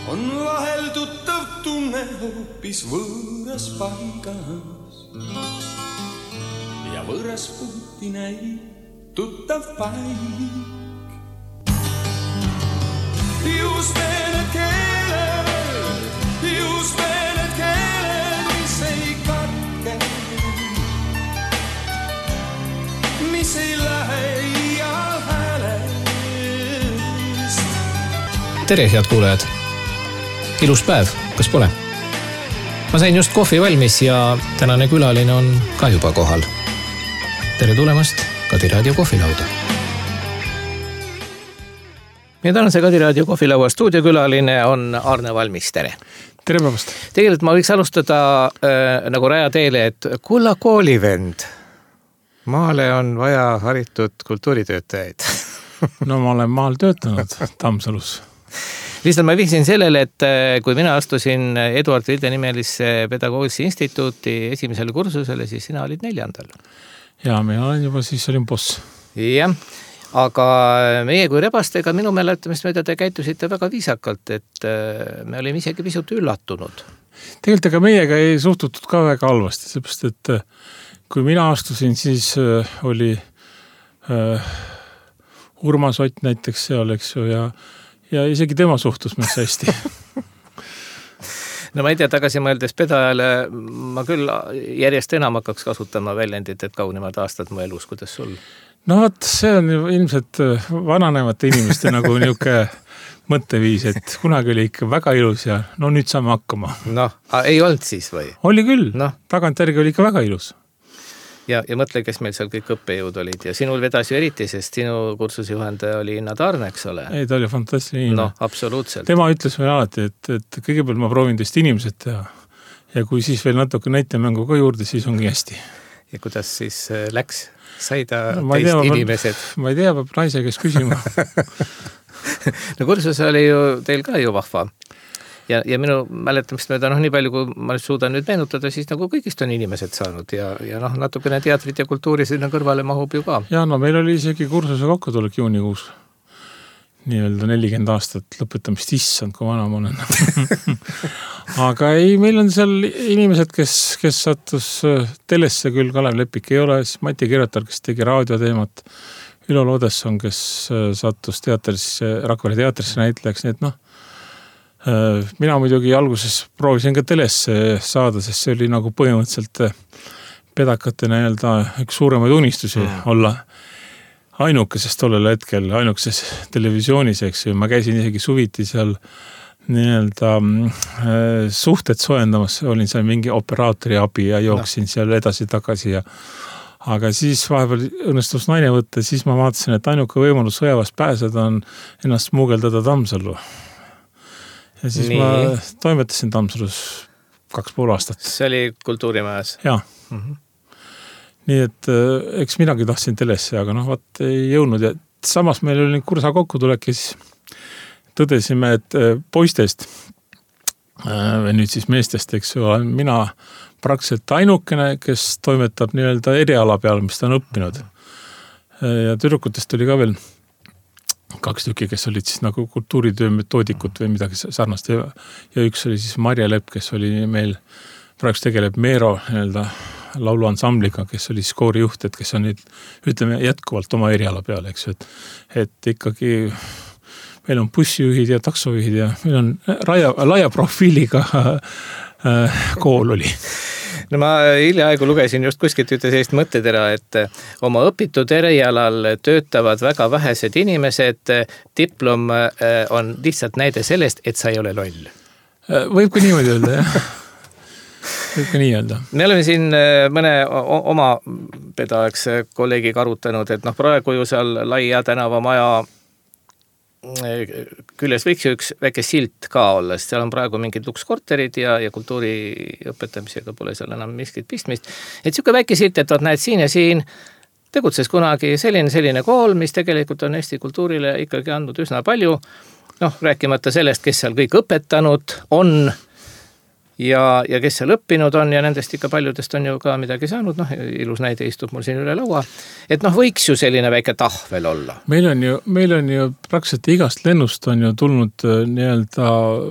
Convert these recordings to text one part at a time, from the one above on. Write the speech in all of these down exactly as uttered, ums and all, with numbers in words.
on vahel tuttav tunne hoopis võõras paigas ja võõras puuti näib tuttav paik. Just need keeled, just need keeled, mis ei katke, mis ei lähe iial häälest. Tere, head kuulajad! Ilus päev, kas pole? Ma sain just kohvi valmis ja tänane külaline on ka juba kohal. Tere tulemast Kadi Raadio kohvilauda. Ja tänase Kadi Raadio kohvilaua stuudiokülaline on Arne Valmis, tere! Tere päevast! Tegelikult ma võiks alustada äh, nagu Raja teele, et kulla koolivend. Maale on vaja haritud kultuuritöötajaid. No ma olen maal töötanud Tammsalus. Lihtsalt ma viisin sellele, et kui mina astusin Eduard Vilde nimelisse pedagoogilise instituuti esimesele kursusele, siis sina olid neljandal. Ja mina olen juba siis olin boss. Jah, aga meie kui rebastega minu mäletamist mööda te käitusite väga viisakalt, et me olime isegi pisut üllatunud. Tegelikult ega meiega ei suhtutud ka väga halvasti, seepärast, et kui mina astusin, siis oli uh, Urmas Ott näiteks seal, eks ju, ja Ja isegi tema suhtus meid hästi. No ma ei tea, tagasi mõeldes pedajale, ma küll järjest enam hakkaks kasutama väljendit, et kaunimad aastad mu elus, kuidas sul? No vaat, see on ilmselt vananemate inimeste nagu niuke mõtteviis, et kunagi oli ikka väga ilus ja no nüüd saame hakkama. Noh, ei olnud siis või? Oli küll, no. Tagantjärgi oli ikka väga ilus. Ja, ja mõtle, kes meil seal kõik õppejõud olid ja sinul vedas ju eriti, sest sinu kursusjuhendaja oli Inna Tarn, eks ole? Ei, ta oli fantastiline inimene. No, absoluutselt. Tema ütles meil alati, et, et kõigepealt ma proovin teist inimesed teha ja kui siis veel natuke näitemängu ka juurde, siis ongi hästi. Ja kuidas siis läks? Sai ta no, teist tea, inimesed? Ma, ma ei tea, peab naise kes küsima. No kursus oli ju teil ka ju vahva. Ja, ja minu mäletamist mööda, noh, nii palju, kui ma nüüd suudan nüüd meenutada, siis nagu kõigist on inimesed saanud ja, ja noh, natukene teatrit ja kultuuri sinna kõrvale mahub ju ka. Ja no meil oli isegi kursuse kokkutulek juunikuus. Nii-öelda nelikümmend aastat lõpetamist issand, kui vana ma olen. Aga ei, meil on seal inimesed, kes, kes sattus telesse küll, Kalev Lepik ei ole, siis Mati Kirjotar, kes tegi raadioteemat, Ülo Lodesson, kes sattus teatrisse, Rakvere teatrisse näitlejaks, nii et noh, mina muidugi alguses proovisin ka telesse saada, sest see oli nagu põhimõtteliselt pedakate nii-öelda üks suuremaid unistusi mm. olla ainukeses tollel hetkel, ainukeses televisioonis, eks ju. Ma käisin isegi suviti seal nii-öelda suhted soendamas, olin seal mingi operaatori abi ja jooksin no. seal edasi-tagasi ja aga siis vahepeal õnnestus naine võtta, siis ma vaatasin, et ainuke võimalus sõjavast pääseda on ennast muugeldada Tammsallu. Ja siis nii. Ma toimetasin Tammsalus kaks pool aastat. See oli kultuurimajas? Jaa. Mm-hmm. Nii et eks minagi tahtsin telesse, aga noh, vaat ei jõudnud. Ja samas meil oli kursa kokkutulek ja siis tõdesime, et poistest või nüüd siis meestest, eks ju, olen mina praktiliselt ainukene, kes toimetab nii-öelda eriala peal, mis ta on õppinud. Ja tüdrukutest oli ka veel kaks tükki, kes olid siis nagu kultuuritöö metoodikut või midagi sarnast ja, ja üks oli siis Marja Lepp, kes oli meil praegu tegeleb Meero nii-öelda lauluansambliga, kes oli skoorijuht, et kes on nüüd, ütleme, jätkuvalt oma eriala peale, eks ju, et, et ikkagi meil on bussijuhid ja taksojuhid ja meil on raja, laia profiiliga äh, kool oli. No ma hiljaaegu lugesin just kuskilt ühte sellist mõttetera, et oma õpitud erialal töötavad väga vähesed inimesed, diplom on lihtsalt näide sellest, et sa ei ole loll. Võib ka niimoodi öelda, jah. Võib ka nii öelda. Me oleme siin mõne oma pedaaegse kolleegiga arutanud, et noh, praegu ju seal Laia tänava maja küljes võiks ju üks väike silt ka olla, sest seal on praegu mingid lukskorterid ja, ja kultuuri õpetamisega pole seal enam miskit pistmist. Et siuke väike silt, et vaat näed siin ja siin tegutses kunagi selline, selline kool, mis tegelikult on Eesti kultuurile ikkagi andnud üsna palju. Noh, rääkimata sellest, kes seal kõik õpetanud on ja, ja kes seal õppinud on ja nendest ikka paljudest on ju ka midagi saanud, noh, ilus näide istub mul siin üle laua, et noh, võiks ju selline väike tahvel olla. Meil on ju, meil on ju praktiliselt igast lennust on ju tulnud nii-öelda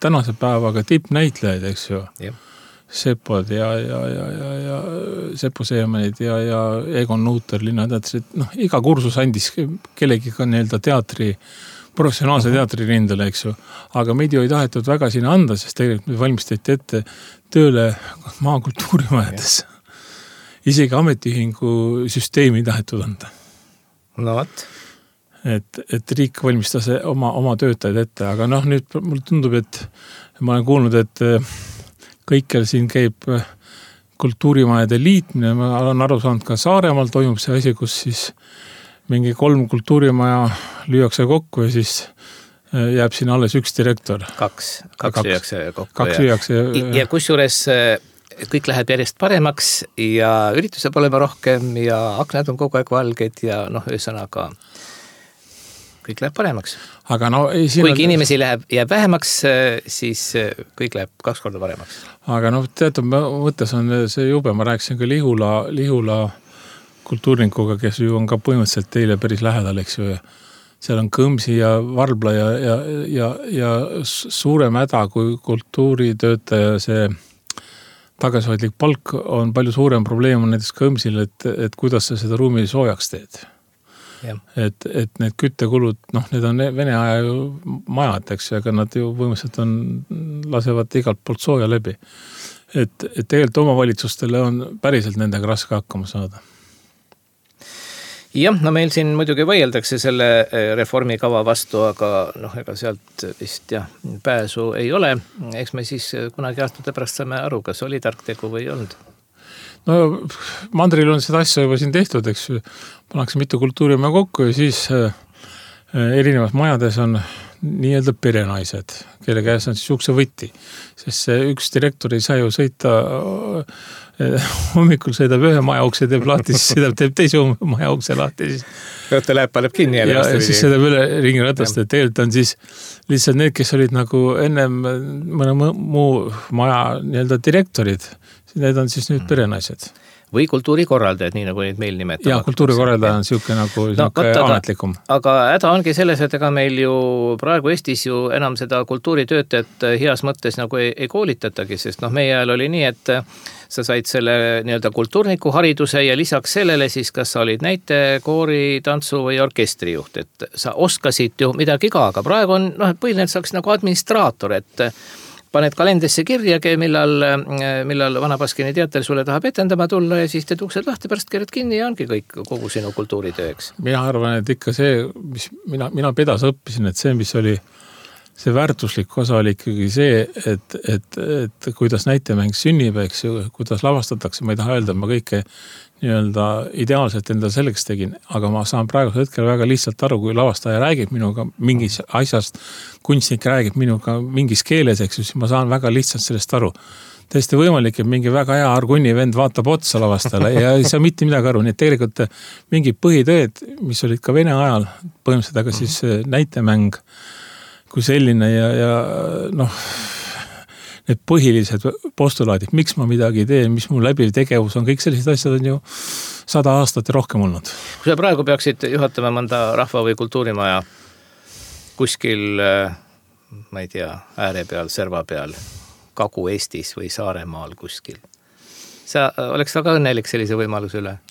tänase päevaga tippnäitlejaid, eks ju. Jah. Sepod ja, ja, ja, ja, ja Sepo Seemanid ja, ja Egon Nuuter, linnateatrid, noh, iga kursus andis kellegi ka nii-öelda teatri, professionaalse teatri rindele, eks ju. Aga meid ju ei tahetud väga sinna anda, sest tegelikult me valmistati ette tööle maakultuurimajades. Isegi ametiühingu süsteemi tahetud anda. No võt. Et, et riik valmistas oma, oma töötajaid ette, aga noh, nüüd mulle tundub, et ma olen kuulnud, et kõikjal siin käib kultuurimajade liitmine, ma olen aru saanud ka Saaremaal toimub see asi, kus siis mingi kolm kultuurimaja lüüakse kokku ja siis jääb siin alles üks direktor. Kaks, kaks, kaks lüüakse kokku. Kaks lüüakse. Ja, ja kusjuures kõik läheb järjest paremaks ja ürituse pole rohkem ja aknad on kogu aeg valged ja noh, ühesõnaga kõik läheb paremaks. Aga no, ei, kuigi on... inimesi läheb, jääb vähemaks, siis kõik läheb kaks korda paremaks. Aga noh, teatud mõttes on see jube, ma rääkisin ka Lihula, Lihula kultuurnikuga, kes ju on ka põhimõtteliselt teile päris lähedal, eks ju. Seal on Kõmsi ja Varbla ja, ja, ja, ja suurem häda kui kultuuritöötaja see tagasihoidlik palk on palju suurem probleem on näiteks Kõmsil, et, et kuidas sa seda ruumi soojaks teed. Ja. Et, et need küttekulud, noh, need on Vene aja ju majad, eks, aga nad ju võimõselt on, lasevad igalt poolt sooja läbi. Et, et tegelikult omavalitsustele on päriselt nendega raske hakkama saada. Jah, no meil siin muidugi võieldakse selle reformikava vastu, aga noh, ega sealt vist jah, pääsu ei ole. Eks me siis kunagi aastate pärast saame aru, kas oli tarktegu või ei olnud. No Mandril on seda asja juba siin tehtud, eks pannakse mitu kultuurimaja kokku ja siis erinevas majades on nii-öelda perenaised, kelle käes on siis ukse võtti. Sest see üks direktor ei saa ju sõita, hommikul sõidab ühe maja ukse teeb lahti, siis sõidab teeb teise maja ukse lahti. Õhte läheb, paneb kinni jälle. Ja, ja siis sõidab üle ringi ratast, et tegelikult on siis lihtsalt need, kes olid nagu ennem mõne muu maja nii-öelda direktorid, need on siis nüüd perenaised. Või kultuurikorraldajad, nii nagu neid meil nimetavad. Ja, kultuurikorraldaja on siuke nagu no, ametlikum. Aga häda ongi selles, et ega meil ju praegu Eestis ju enam seda kultuuritöötajat heas mõttes nagu ei, ei koolitatagi, sest noh, meie ajal oli nii, et sa said selle nii-öelda kultuurniku hariduse ja lisaks sellele siis, kas sa olid näite, koori, tantsu või orkestrijuht, et sa oskasid ju midagi ka, aga praegu on, noh, põhiline saaks nagu administraator, et paned kalendrisse kirjagi, millal, millal Vana Baskini teater sulle tahab etendama tulla ja siis teed uksed lahti, pärast keerad kinni ja ongi kõik kogu sinu kultuuritööks. Mina arvan, et ikka see, mis mina, mina pedas õppisin, et see, mis oli see väärtuslik osa oli ikkagi see, et, et, et kuidas näitemäng sünnib, eks ju, kuidas lavastatakse, ma ei taha öelda, ma kõike nii-öelda ideaalselt enda selleks tegin, aga ma saan praegu hetkel väga lihtsalt aru, kui lavastaja räägib minuga mingis asjast, kunstnik räägib minuga mingis keeles, eks ju, siis ma saan väga lihtsalt sellest aru. Täiesti võimalik, et mingi väga hea argunni vend vaatab otsa lavastajale ja ei saa mitte midagi aru, nii et tegelikult mingi põhitõed, mis olid ka Vene ajal, põhimõtteliselt aga siis näitemäng kui selline ja, ja noh, need põhilised postulaadid, miks ma midagi teen, mis mu läbiv tegevus on, kõik sellised asjad on ju sada aastat ja rohkem olnud. Kui sa praegu peaksid juhatama mõnda rahva- või kultuurimaja kuskil, ma ei tea, ääre peal, serva peal, Kagu-Eestis või Saaremaal kuskil, sa oleks väga õnnelik sellise võimaluse üle?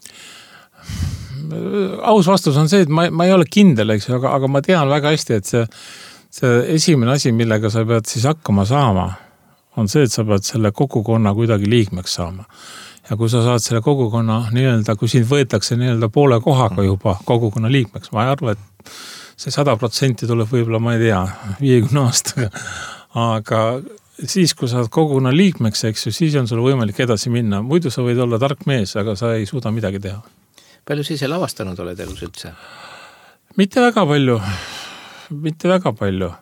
Aus vastus on see, et ma, ma ei ole kindel, eks, aga, aga ma tean väga hästi, et see, see esimene asi, millega sa pead siis hakkama saama, on see, et sa pead selle kogukonna kuidagi liikmeks saama. Ja kui sa saad selle kogukonna nii-öelda, kui sind võetakse nii-öelda poole kohaga juba kogukonna liikmeks, ma ei arva, et see sada protsenti tuleb võib-olla, ma ei tea, viiekümne aastaga. Aga siis, kui sa saad kogukonna liikmeks, eks ju, siis on sul võimalik edasi minna. Muidu sa võid olla tark mees, aga sa ei suuda midagi teha. Palju siis ei lavastanud oled elus üldse? Mitte väga palju. Mitte väga palju.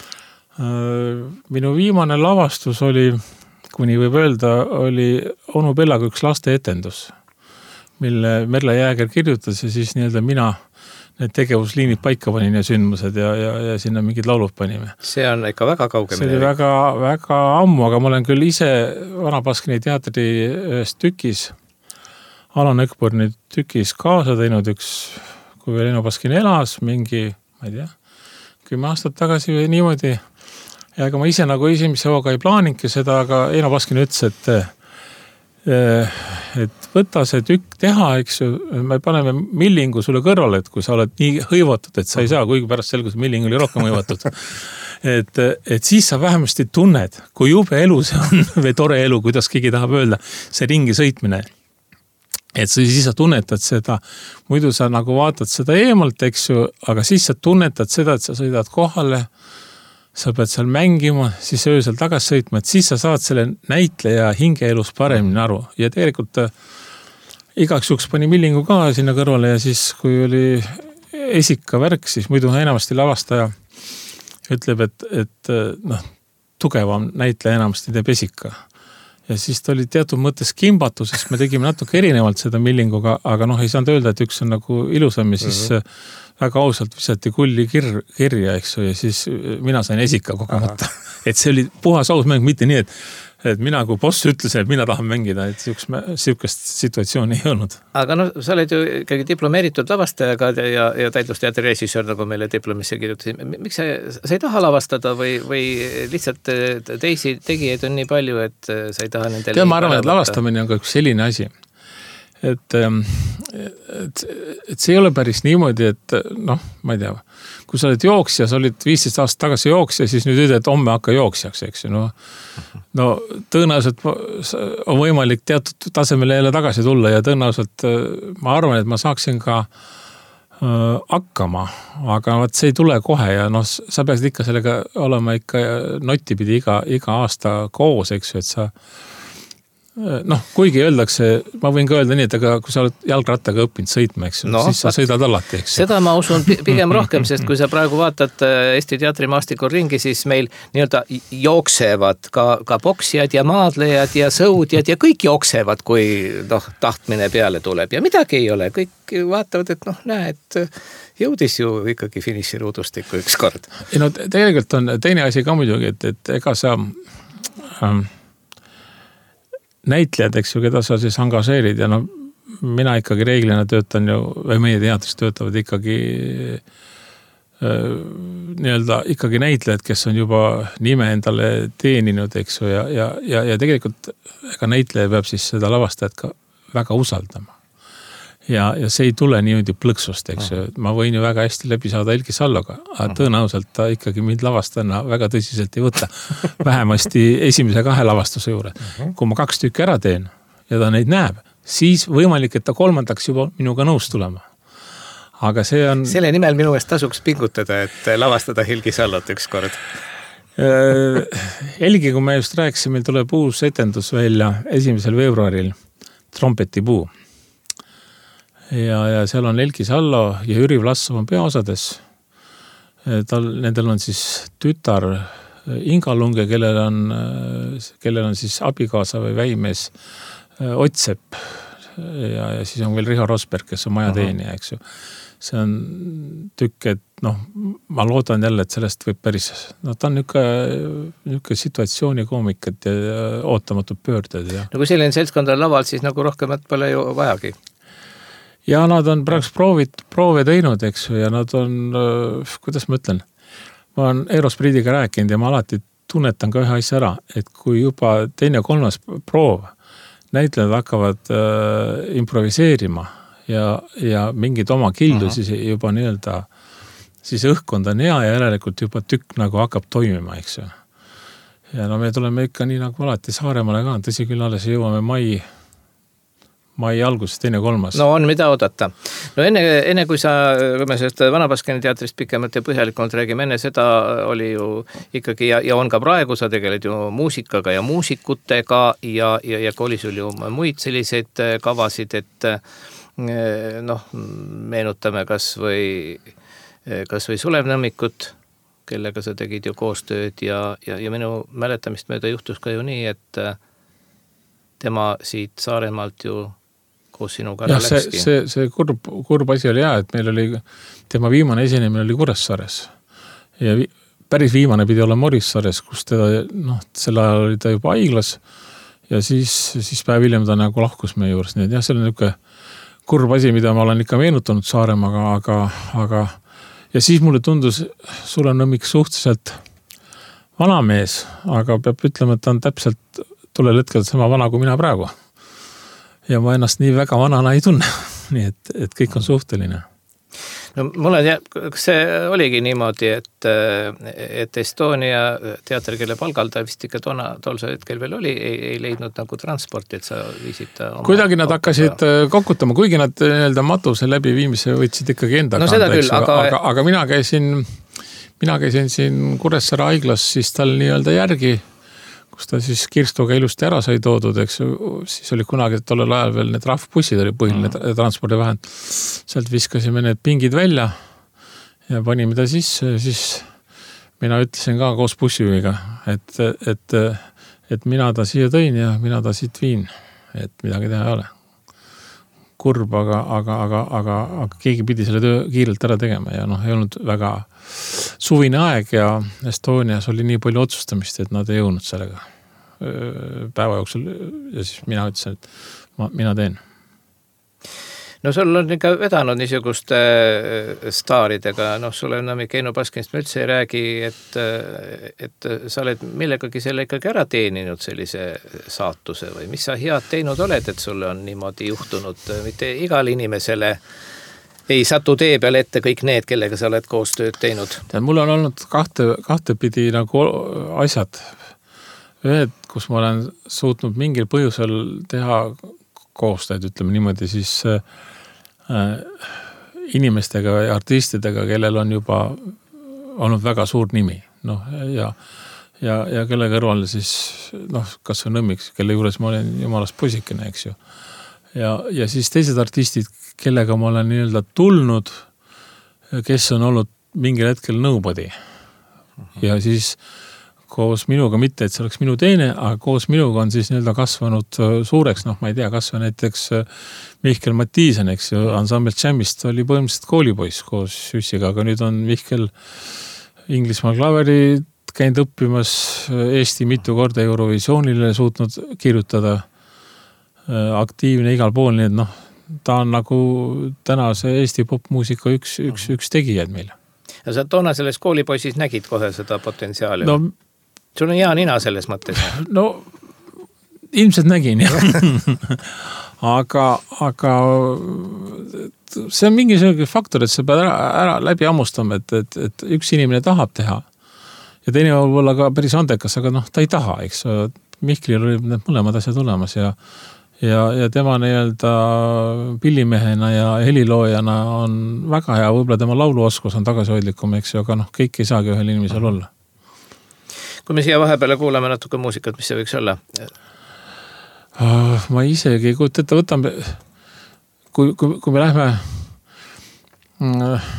Minu viimane lavastus oli, kuni võib öelda, oli Onu Bellaga üks laste etendus, mille Merle Jääger kirjutas ja siis nii-öelda mina need tegevusliinid paika panin ja sündmused ja, ja, ja sinna mingid laulud panime. See on ikka väga kauge. See oli väga, väga ammu, aga ma olen küll ise Vana Baskini teatri ühes tükis, Alan Ökborni tükis kaasa teinud üks, kui veel Vana Baskini elas, mingi, ma ei tea, kümme aastat tagasi või niimoodi. ja ega ma ise nagu esimese hooga ei plaaningi seda, aga Eino Baskin ütles, et et võta see tükk teha, eks ju, me paneme Millingu sulle kõrvale, et kui sa oled nii hõivatud, et sa ei saa, kuigi pärast selgus, Milling oli rohkem hõivatud. Et, et siis sa vähemasti tunned, kui jube elu see on või tore elu, kuidas keegi tahab öelda, see ringi sõitmine. Et siis sa tunnetad seda, muidu sa nagu vaatad seda eemalt, eks ju, aga siis sa tunnetad seda, et sa sõidad kohale, sa pead seal mängima, siis öösel tagasi sõitma, et siis sa saad selle näitleja hingeelus paremini aru. Ja tegelikult äh, igaks juks pani Millingu ka sinna kõrvale ja siis, kui oli esika värk, siis muidu enamasti lavastaja ütleb, et, et noh, tugevam näitleja enamasti teeb esika. Ja siis ta oli teatud mõttes kimbatuses, me tegime natuke erinevalt seda Millinguga, aga noh, ei saanud öelda, et üks on nagu ilusam ja siis mm-hmm. väga ausalt visati kulli kir- kirja, eks ju, ja siis mina sain esika kogemata. Et see oli puhas aus mäng, mitte nii, et, et mina kui boss ütlesin, et mina tahan mängida, et sihukest situatsiooni ei olnud. Aga no sa oled ju ikkagi diplomeeritud lavastajaga ja, ja täitlusteatri režissöör, nagu meile diplomisse kirjutasid. Miks sa, sa ei taha lavastada või, või lihtsalt teisi tegijaid on nii palju, et sa ei taha nendele... Tead, ma arvan, et lavastamine on ka üks selline asi. Et, et, et see ei ole päris niimoodi, et noh, ma ei tea, kui sa oled jooksja, sa olid viisteist aastat tagasi jooksja, siis nüüd ütled, et homme hakka jooksjaks, eks ju. No, no tõenäoliselt on võimalik teatud tasemele jälle tagasi tulla ja tõenäoliselt ma arvan, et ma saaksin ka äh, hakkama, aga vaat see ei tule kohe ja noh, sa peaksid ikka sellega olema ikka notipidi iga, iga aasta koos, eks ju, et sa noh, kuigi öeldakse, ma võin ka öelda nii, et aga kui sa oled jalgrattaga õppinud sõitma, eks, no, siis sa sõidad alati, eks. Seda ma usun pigem rohkem, sest kui sa praegu vaatad Eesti teatrimaastikul ringi, siis meil nii-öelda jooksevad ka, ka boksijad ja maadlejad ja sõudjad ja kõik jooksevad, kui noh, tahtmine peale tuleb ja midagi ei ole. Kõik vaatavad, et noh, näe, et jõudis ju ikkagi finiširuudustikku üks kord. Ja no tegelikult on teine asi ka muidugi, et, et ega sa... Ähm, näitlejad, eks ju, keda sa siis angažeerid ja no mina ikkagi reeglina töötan ju, või meie teatris töötavad ikkagi äh, nii-öelda ikkagi näitlejad, kes on juba nime endale teeninud, eks ju, ja, ja, ja, ja tegelikult ega näitleja peab siis seda lavastajat ka väga usaldama. Ja, ja see ei tule niimoodi plõksust, eks ju. Ma võin ju väga hästi läbi saada Elki Salloga, aga tõenäoliselt ta ikkagi mind lavastajana väga tõsiselt ei võta. Vähemasti esimese kahe lavastuse juurde. Kui ma kaks tükki ära teen ja ta neid näeb, siis võimalik, et ta kolmandaks juba minuga nõus tulema. Aga see on... Selle nimel minu eest tasuks pingutada, et lavastada Elki Sallot üks kord. Elgi, kui me just rääkisime, meil tuleb uus etendus välja esimesel veebruaril, Trompetipuu. Ja, ja seal on Elki Sallo ja Jüri Vlassov on peaosades. Tal, nendel on siis tütar Inga Lunge, kellel on, kellel on siis abikaasa või väimees Otsepp. Ja, ja siis on veel Riho Rosberg, kes on majateenija, eks ju. See on tükk, et noh, ma loodan jälle, et sellest võib päris... No ta on niisugune situatsioonikoomikad ja ootamatud pöörded. Ja. No kui selline seltskond on laval, siis nagu rohkemat pole ju vajagi. Ja nad on praegu proovid, proove teinud, eks ju, ja nad on, kuidas ma ütlen, ma olen Aerospridiga rääkinud ja ma alati tunnetan ka ühe asja ära, et kui juba teine kolmas proov näitlejad hakkavad äh, improviseerima ja, ja mingid oma kildu uh-huh. siis juba nii-öelda, siis õhkkond on hea ja järelikult juba tükk nagu hakkab toimima, eks ju. Ja no me tuleme ikka nii nagu alati Saaremaale ka, tõsi küll alles jõuame mai mai alguses, teine kolmas. No on mida oodata. No enne, enne kui sa, kui me sellest Vana Baskini teatrist pikemalt ja põhjalikult räägime, enne seda oli ju ikkagi ja, ja on ka praegu, sa tegeled ju muusikaga ja muusikutega ja, ja, ja kui oli sul ju muid selliseid kavasid, et noh, meenutame kas või, kas või Sulev Nõmmikut, kellega sa tegid ju koostööd ja, ja, ja minu mäletamist mööda juhtus ka ju nii, et tema siit Saaremaalt ju koos sinuga ära see, läkski. See, see kurb, kurb asi oli hea, et meil oli, tema viimane esinemine oli Kuressaares. Ja vi, päris viimane pidi olla Morissaares, kus teda, noh, sel ajal oli ta juba haiglas ja siis, siis päev hiljem ta nagu lahkus meie juures. Nii et jah, see oli niisugune kurb asi, mida ma olen ikka meenutanud Saaremaga, aga, aga ja siis mulle tundus Sulev Nõmmik suhteliselt vanamees, aga peab ütlema, et ta on täpselt tullel hetkel sama vana kui mina praegu. Ja ma ennast nii väga vanana ei tunne. Nii et, et kõik on suhteline. No mul on, kas see oligi niimoodi, et, et Estonia teater, kelle palgal ta vist ikka toona, tolse hetkel veel oli, ei, ei leidnud nagu transporti, et sa viisid ta oma... Kuidagi nad hakkasid ja... kokutama, kuigi nad nii-öelda matuse läbi viimise võtsid ikkagi enda no, kanda, küll, aga... Aga, aga mina käisin, mina käisin siin Kuressaare haiglas siis tal nii-öelda järgi, kus ta siis kirstuga ilusti ära sai toodud, eks siis oli kunagi tollel ajal veel need rahvbussid oli põhiline mm. transpordivahend. Sealt viskasime need pingid välja ja panime ta sisse, siis mina ütlesin ka koos bussijuhiga, et, et, et mina ta siia tõin ja mina ta siit viin, et midagi teha ei ole. Kurb, aga, aga, aga, aga, aga keegi pidi selle töö kiirelt ära tegema ja noh, ei olnud väga suvine aeg ja Estonias oli nii palju otsustamist, et nad ei jõudnud sellega päeva jooksul ja siis mina ütlesin, et ma, mina teen. No sul on ikka vedanud niisuguste staaridega, noh sulle enam Keino Baskinist ma üldse ei räägi, et, et sa oled millegagi selle ikkagi ära teeninud sellise saatuse või mis sa head teinud oled, et sulle on niimoodi juhtunud, mitte igal inimesele ei satu tee peal ette kõik need, kellega sa oled koostööd teinud. Mul on olnud kahte, kahte pidi nagu asjad. Ühed, kus ma olen suutnud mingil põhjusel teha koostööd, ütleme niimoodi, siis äh, inimestega ja artistidega, kellel on juba olnud väga suur nimi. Noh, ja, ja, ja kelle kõrval siis, noh, kas on õmmiks, kelle juures ma olen jumalast poisikene, eks ju. Ja, ja siis teised artistid, kellega ma olen nii-öelda tulnud, kes on olnud mingil hetkel nobody. Ja siis koos minuga, mitte et see oleks minu teine, aga koos minuga on siis nii-öelda kasvanud suureks, noh ma ei tea, kas või näiteks Mihkel Matiisen, eks ju, Ensemble Jamist oli põhimõtteliselt koolipoiss koos Jussiga, aga nüüd on Mihkel Inglismaal klaveri käinud õppimas, Eesti mitu korda Eurovisioonile suutnud kirjutada, aktiivne igal pool, nii et noh, ta on nagu tänase Eesti popmuusika üks, üks, üks tegijad meil. Ja sa toona selles koolipoisis nägid kohe seda potentsiaali? No, sul on hea nina selles mõttes? No, ilmselt nägin, jah. aga, aga see on mingi selline faktor, et sa pead ära, ära läbi ammustama, et, et, et üks inimene tahab teha. Ja teine võib olla ka päris andekas, aga noh, ta ei taha, eks. Mihklil oli need mõlemad asjad olemas ja Ja, ja tema nii-öelda pillimehena ja heliloojana on väga hea, võib-olla tema lauluoskus on tagasihoidlikum, eks ju, aga noh, kõik ei saagi ühel inimesel olla. Kui me siia vahepeale kuulame natuke muusikat, mis see võiks olla? Uh, ma isegi ei kujuta ette, võtame, kui, kui, kui me lähme, uh,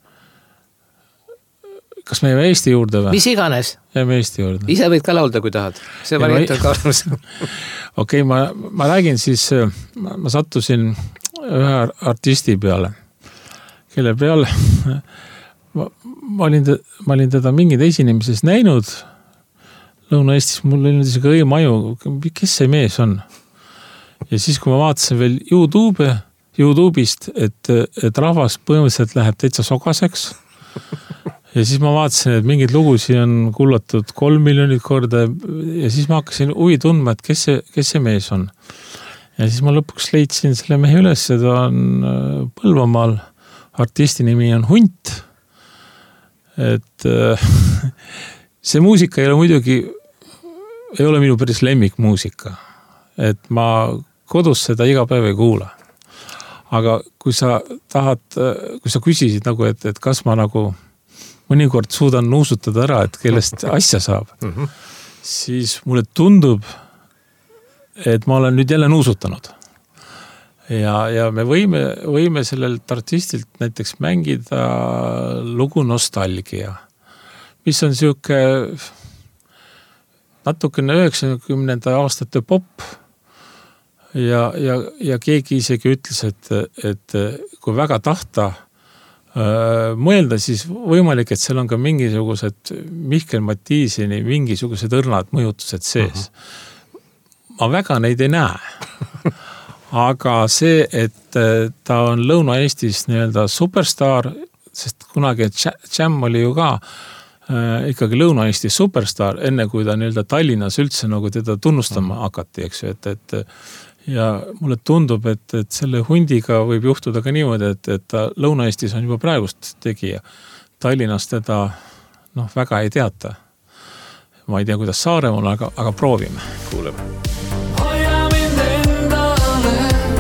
kas me jääme Eesti juurde või? Mis iganes. Jääme Eesti juurde. Ise võid ka laulda, kui tahad. See variant on ka olemas. Okei, ma, ma räägin siis, ma, ma sattusin ühe artisti peale, kelle peale ma, ma, olin te, ma olin teda mingid esinemises näinud Lõuna-Eestis, mul oli isegi õimaju, kes see mees on? Ja siis, kui ma vaatasin veel YouTube, YouTube'ist, et, et rahvas põhimõtteliselt läheb täitsa sogaseks ja siis ma vaatasin, et mingid lugusid on kullatud kolm miljonit korda ja siis ma hakkasin huvi tundma, et kes see, kes see mees on. Ja siis ma lõpuks leidsin selle mehe üles, ta on Põlvamaal, artisti nimi on Hunt. Et see muusika ei ole muidugi, ei ole minu päris lemmikmuusika. Et ma kodus seda iga päev ei kuula. Aga kui sa tahad, kui sa küsisid nagu, et, et kas ma nagu mõnikord suudan nuusutada ära, et kellest asja saab, mm-hmm. siis mulle tundub, et ma olen nüüd jälle nuusutanud. Ja, ja me võime, võime sellelt artistilt näiteks mängida lugu Nostalgia, mis on siuke natukene üheksakümnenda aastate pop ja, ja, ja keegi isegi ütles, et, et kui väga tahta mõelda, siis võimalik, et seal on ka mingisugused Mihkel Matiiseni mingisugused õrnad mõjutused sees. Uh-huh. Ma väga neid ei näe. Aga see, et ta on Lõuna-Eestis nii-öelda superstar, sest kunagi Jam oli ju ka äh, ikkagi Lõuna-Eesti superstar, enne kui ta nii-öelda Tallinnas üldse nagu teda tunnustama hakati, eks ju, et, et ja mulle tundub, et, et selle hundiga võib juhtuda ka niimoodi, et, et ta Lõuna-Eestis on juba praegust tegija. Tallinnas teda noh, väga ei teata. Ma ei tea, kuidas Saaremaal, aga, aga proovime. Kuuleme. Hoia mind endale,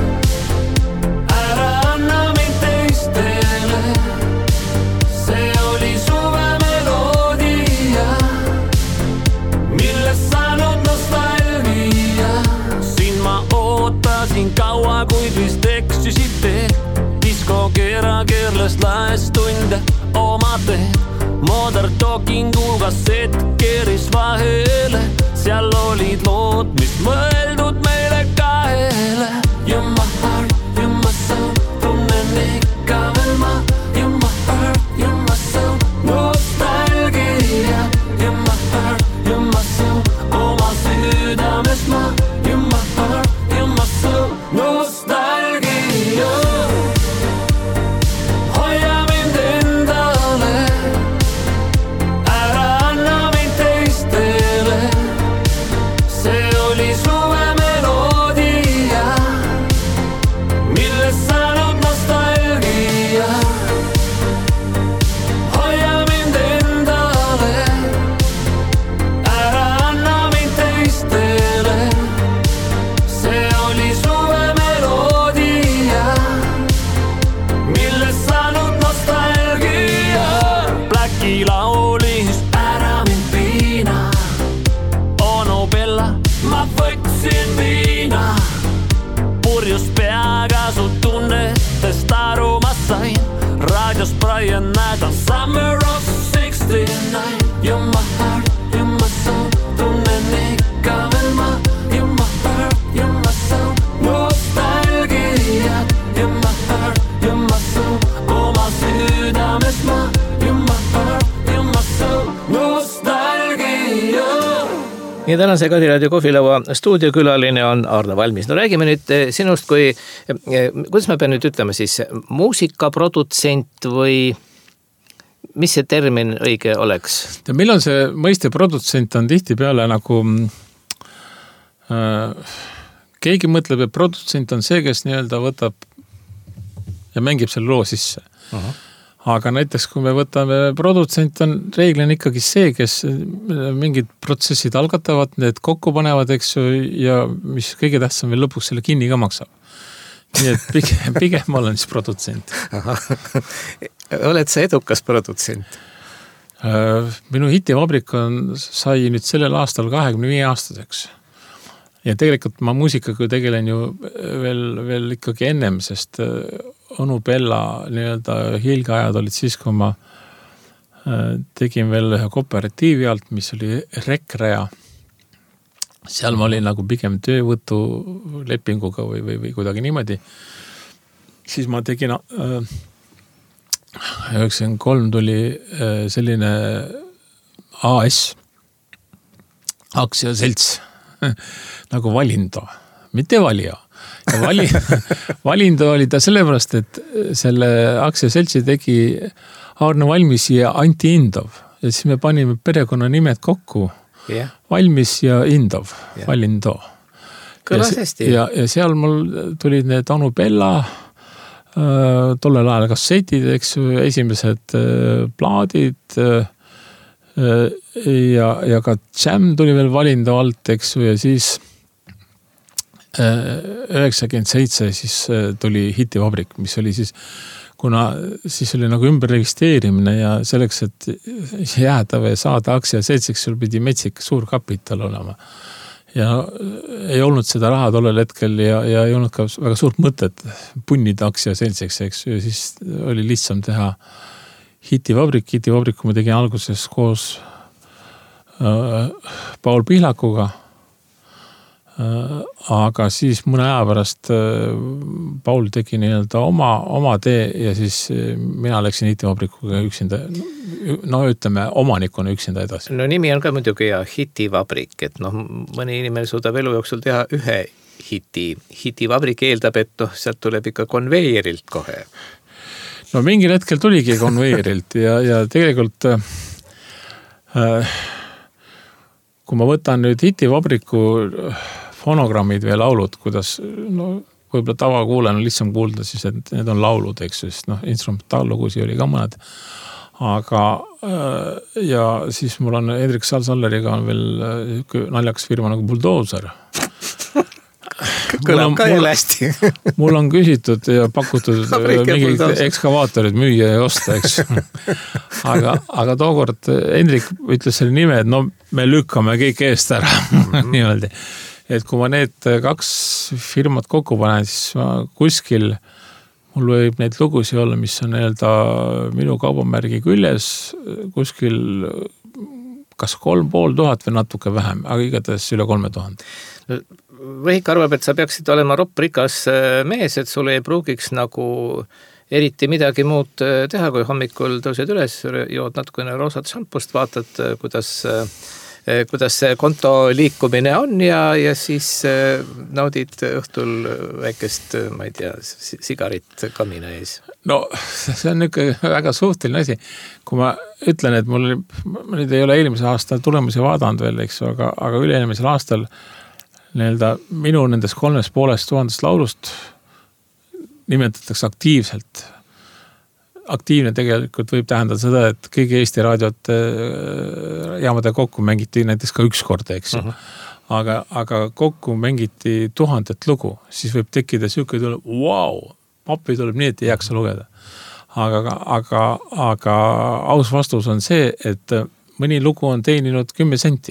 ära anna mind teistele. See oli suve meloodia, milles saanud nostalgia. Siin ma ootasin kaua, kuid vist eksisid teed. Disko keera keerles laes tunde oma teed. Modern Talkingu kassett keeris vahele. Seal olid lood, mis mõeldud meile kahele. You're my heart, you're my soul, tunnen ikka veel ma. You're my heart, you're my soul, nostalgia. You're my heart, you're my soul, oma südames ma. You're my heart, you're my soul, nostalgia. Hoia mind endale, ära anna mind teistele. See oli suve meloodia, milles saanud nostalgia. Hoia mind endale, ära anna mind teistele. See oli suve meloodia, milles saanud nostalgia. Blacki laulis ära mind piina. Onu Bella, ma võtsin viina. Purjus peaga su tunnetest aru ma sain. Raadios Brian Adams, Summer of sixty-nine. You're my heart, you're my soul, tunnen ikka veel ma. You're my heart, you're my soul, nostalgia. You're my heart, you're my soul, oma südames ma. You're my heart, you're my soul, nostalgia. Ja tänase Kadiraadio kohvilaua stuudiokülaline on Arno Valmis. No räägime nüüd sinust kui, kuidas ma pean nüüd ütlema siis, muusikaprodutsent või mis see termin õige oleks? Ja meil on see mõiste produtsent on tihti peale nagu äh, keegi mõtleb, et produtsent on see, kes nii-öelda võtab ja mängib selle loo sisse. Uh-huh. Aga näiteks kui me võtame produtsent on reeglina ikkagi see, kes mingid protsessid algatavad, need kokku panevad, eks ju, ja mis kõige tähtsam veel lõpuks selle kinni ka maksab. Nii et pigem, pigem ma olen siis produtsent. Oled sa edukas produtsent? Minu hitivabrik on, sai nüüd sellel aastal kahekümne viie aastaseks. Ja tegelikult ma muusikaga tegelen ju veel, veel ikkagi ennem, sest Onu Bella nii-öelda hilgeajad olid siis, kui ma tegin veel ühe kooperatiivi alt, mis oli Rekrea. Seal ma olin nagu pigem töövõtu lepinguga või, või, või kuidagi niimoodi. Siis ma tegin üheksakümmend kolm tuli selline A S aktsiaselts nagu Valindo, mitte Valija. Ja vali, Valindo oli ta sellepärast, et selle aktsiaseltsi tegi Arno Valmis ja Anti Indov. Ja siis me panime perekonna nimed kokku. Yeah. Valmis ja Indov, yeah. Valindo. Kõlas hästi. Ja, ja seal mul tulid need Onu Bella, äh, tollel ajal kassetid, eks ju, esimesed äh, plaadid äh, ja, ja ka Jam tuli veel Valindo alt, eks ju, ja siis üheksakümmend seitse siis tuli hitivabrik, mis oli siis, kuna siis oli nagu ümberregistreerimine ja selleks, et jääda või saada aktsiaseltsiks, sul pidi metsik suur kapital olema. Ja ei olnud seda raha tollel hetkel ja, ja ei olnud ka väga suurt mõtet punnida aktsiaseltsiks, eks, ja siis oli lihtsam teha hitivabrik. Hitivabriku ma tegin alguses koos äh, Paul Pihlakuga. Aga siis mõne aja pärast Paul tegi nii-öelda oma, oma tee ja siis mina läksin hitivabrikuga üksinda, no ütleme omanikuna üksinda edasi. No nimi on ka muidugi ja hitivabrik, et noh, mõni inimene suudab elu jooksul teha ühe hiti. Hitivabrik eeldab, et noh, sealt tuleb ikka konveerilt kohe. No mingil hetkel tuligi konveerilt ja, ja tegelikult kui ma võtan nüüd Hitivabriku fonogrammid või laulud, kuidas no, võib-olla tavakuulajana lihtsam kuulda, siis et need on laulud, eks ju, sest noh, instrumentaallugusi oli ka mõned. Aga ja siis mul on Hendrik Sal-Salleriga on veel naljakas firma nagu Bulldozer. Kõlab ka jälle hästi. Mul on küsitud ja pakutud mingid ekskavaatorid müüa ja osta, eks. Aga, aga tookord Hendrik ütles selle nime, et no me lükkame kõik eest ära. Mm-hmm. Niimoodi. Et kui ma need kaks firmat kokku panen, siis ma kuskil mul võib neid lugusi olla, mis on nii-öelda minu kaubamärgi küljes kuskil kas kolm pool tuhat või natuke vähem, aga igatahes üle kolme tuhande. Võhik arvab, et sa peaksid olema ropprikas mees, et sulle ei pruugiks nagu eriti midagi muud teha, kui hommikul tõused üles, jood natukene roosat šampust, vaatad, kuidas kuidas see konto liikumine on ja, ja siis naudid õhtul väikest, ma ei tea, sigarit kamina ees. No see on niisugune väga suhteline asi. Kui ma ütlen, et mul nüüd ei ole eelmise aastal tulemusi vaadanud veel, eks, aga, aga üle-eelmisel aastal nii-öelda minu nendest kolmest poolest tuhandest laulust nimetatakse aktiivselt. Aktiivne tegelikult võib tähendada seda, et kõigi Eesti raadiot jaamade kokku mängiti näiteks ka üks kord, eks ju. Uh-huh. Aga, aga kokku mängiti tuhandet lugu, siis võib tekkida siuke tuleb, wow, papi tuleb nii, et ei jaksa lugeda. Aga, aga, aga aus vastus on see, et mõni lugu on teeninud kümme senti.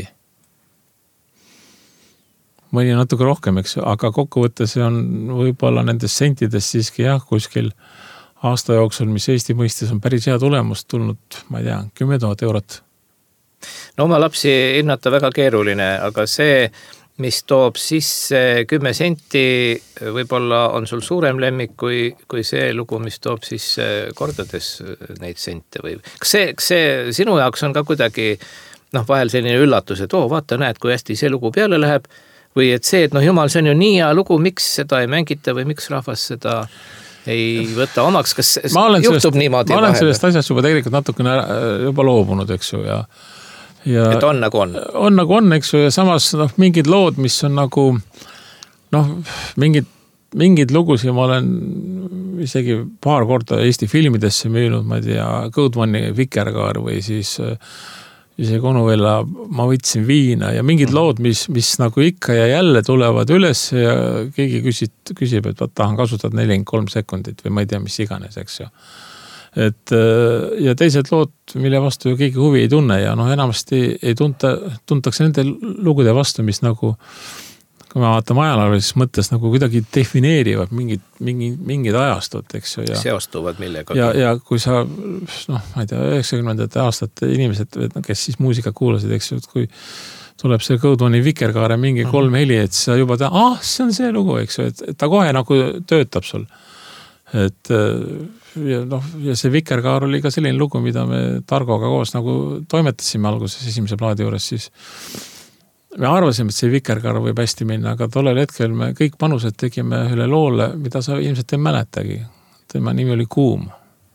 Mõni natuke rohkem, eks ju, aga kokkuvõttes on võib-olla nendest sentidest siiski jah, kuskil aasta jooksul, mis Eesti mõistes on päris hea tulemus tulnud, ma ei tea, kümme tuhat eurot. No oma lapsi hinnata väga keeruline, aga see, mis toob sisse kümme senti, võib-olla on sul suurem lemmik kui, kui see lugu, mis toob siis kordades neid sente. Või. Kas see, kas see sinu jaoks on ka kuidagi noh, vahel selline üllatus, et oo, vaata, näed, kui hästi see lugu peale läheb, või et see, et noh, jumal, see on ju nii hea lugu, miks seda ei mängita või miks rahvas seda ei võta omaks, kas juhtub sellest, niimoodi? Ma olen vahel? Sellest asjast juba tegelikult natukene juba loobunud, eks ju, ja, ja et on nagu on? On nagu on, eks ju, ja samas noh, mingid lood, mis on nagu noh, mingid, mingid lugusid ma olen isegi paar korda Eesti filmidesse müünud, ma ei tea, Kõudmanni Vikerkaar või siis isegi Onuvella ma võtsin viina ja mingid lood, mis, mis nagu ikka ja jälle tulevad üles ja keegi küsit, küsib, et tahan kasutada nelikümmend kolm sekundit või ma ei tea, mis iganes, eks ju. Et, ja teised lood, mille vastu ju keegi huvi ei tunne ja noh, enamasti ei tunta, tuntakse nende lugude vastu, mis nagu, kui me vaatame ajaloolises mõttes nagu kuidagi defineerivad mingid, mingid, mingid ajastud, eks ju. Ja, seostuvad millega. Ja, ja kui sa, noh, ma ei tea, üheksakümnendate aastate inimesed, kes siis muusika kuulasid, eks ju, kui tuleb see Kõudmanni Vikerkaare mingi kolm heli, et sa juba ta, ah, see on see lugu, eks ju, et, et ta kohe nagu töötab sul. Et ja, noh, ja see Vikerkaar oli ka selline lugu, mida me Targoga koos nagu toimetasime alguses esimese plaadi juures, siis me arvasime, et see Vikerkaar võib hästi minna, aga tollel hetkel me kõik panused tegime üle loole, mida sa ilmselt ei mäletagi. Tema nimi oli Kuum.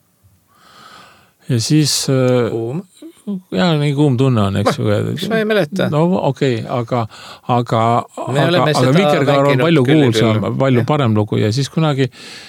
Ja siis Kuum? Ja, nii kuum tunne on, eks ju. Mis ma ei mäleta? No okei, okay, aga aga, aga, aga Vikerkaar on palju kuulsam, palju parem lugu ja siis kunagi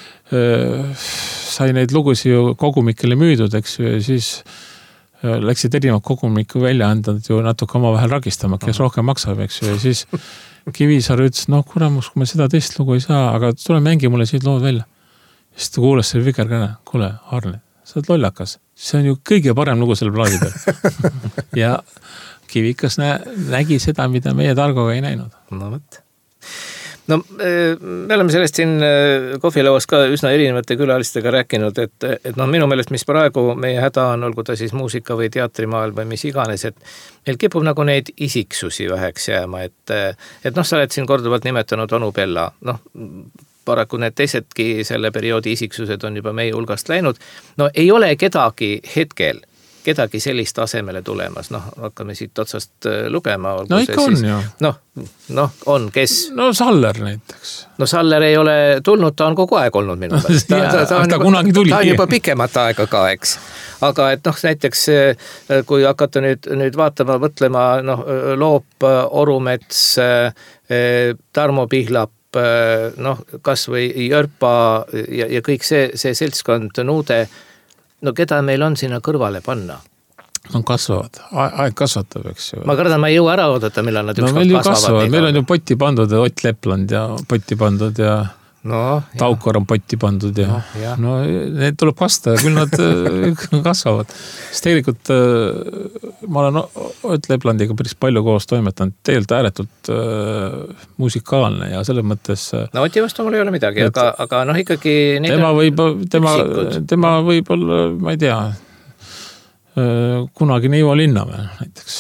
sai neid lugusi ju kogumikele müüdud, eks ju, ja siis läksid erinevad kogumiku välja andnud ju natuke oma vahel ragistama, kes rohkem maksab, eks ju, ja siis Kivisaar ütles, noh, kuramus, kui ma seda teist lugu ei saa, aga tule mängi mulle siit lood välja. Siis ta kuulas selle Vikerkaar, kuule, Arne, sa oled lollakas, see on ju kõige parem lugu selle plaadi peal. Ja Kivikas nä, nägi seda, mida meie Targoga ei näinud. No võt. No me oleme sellest siin kohvilauas ka üsna erinevate külalistega rääkinud, et, et noh, minu meelest, mis praegu meie häda on, olgu ta siis muusika või teatrimaal või mis iganes, et meil kipub nagu neid isiksusi väheks jääma, et, et noh, sa oled siin korduvalt nimetanud Onubella, noh, paraku need teisedki selle perioodi isiksused on juba meie hulgast läinud. No ei ole kedagi hetkel, kedagi sellist asemele tulemas, noh, hakkame siit otsast lugema. No ikka on ju. Noh, noh, on, kes? No Saller näiteks. No Saller ei ole tulnud, ta on kogu aeg olnud minu pärast. Ta, ta, ta, ta, juba, ta on juba pikemat aega ka, eks. Aga et noh, näiteks kui hakata nüüd, nüüd vaatama, võtlema, noh, Loop, Orumets, Tarmo Pihlap, noh, kas või Jörpa ja, ja kõik see, see seltskond, Nuude, no keda meil on sinna kõrvale panna? No kasvavad, aeg kasvatab, eks ju. Ma kardan, ma ei jõua ära oodata, millal nad ükskord no, kasvavad. kasvavad. Meil on ju potti pandud ja Ott Lepland ja potti pandud ja no, Taukar on potti pandud ja no, ja. no need tuleb kasta ja küll nad kasvavad. Sest tegelikult ma olen Ott Leplandiga päris palju koos toimetanud, tegelikult ääretult äh, musikaalne ja selles mõttes no Oti vastu mul ei ole midagi, aga, aga noh ikkagi tema võib, tema, tema võib olla, ma ei tea kunagine Ivo Linnamäe näiteks.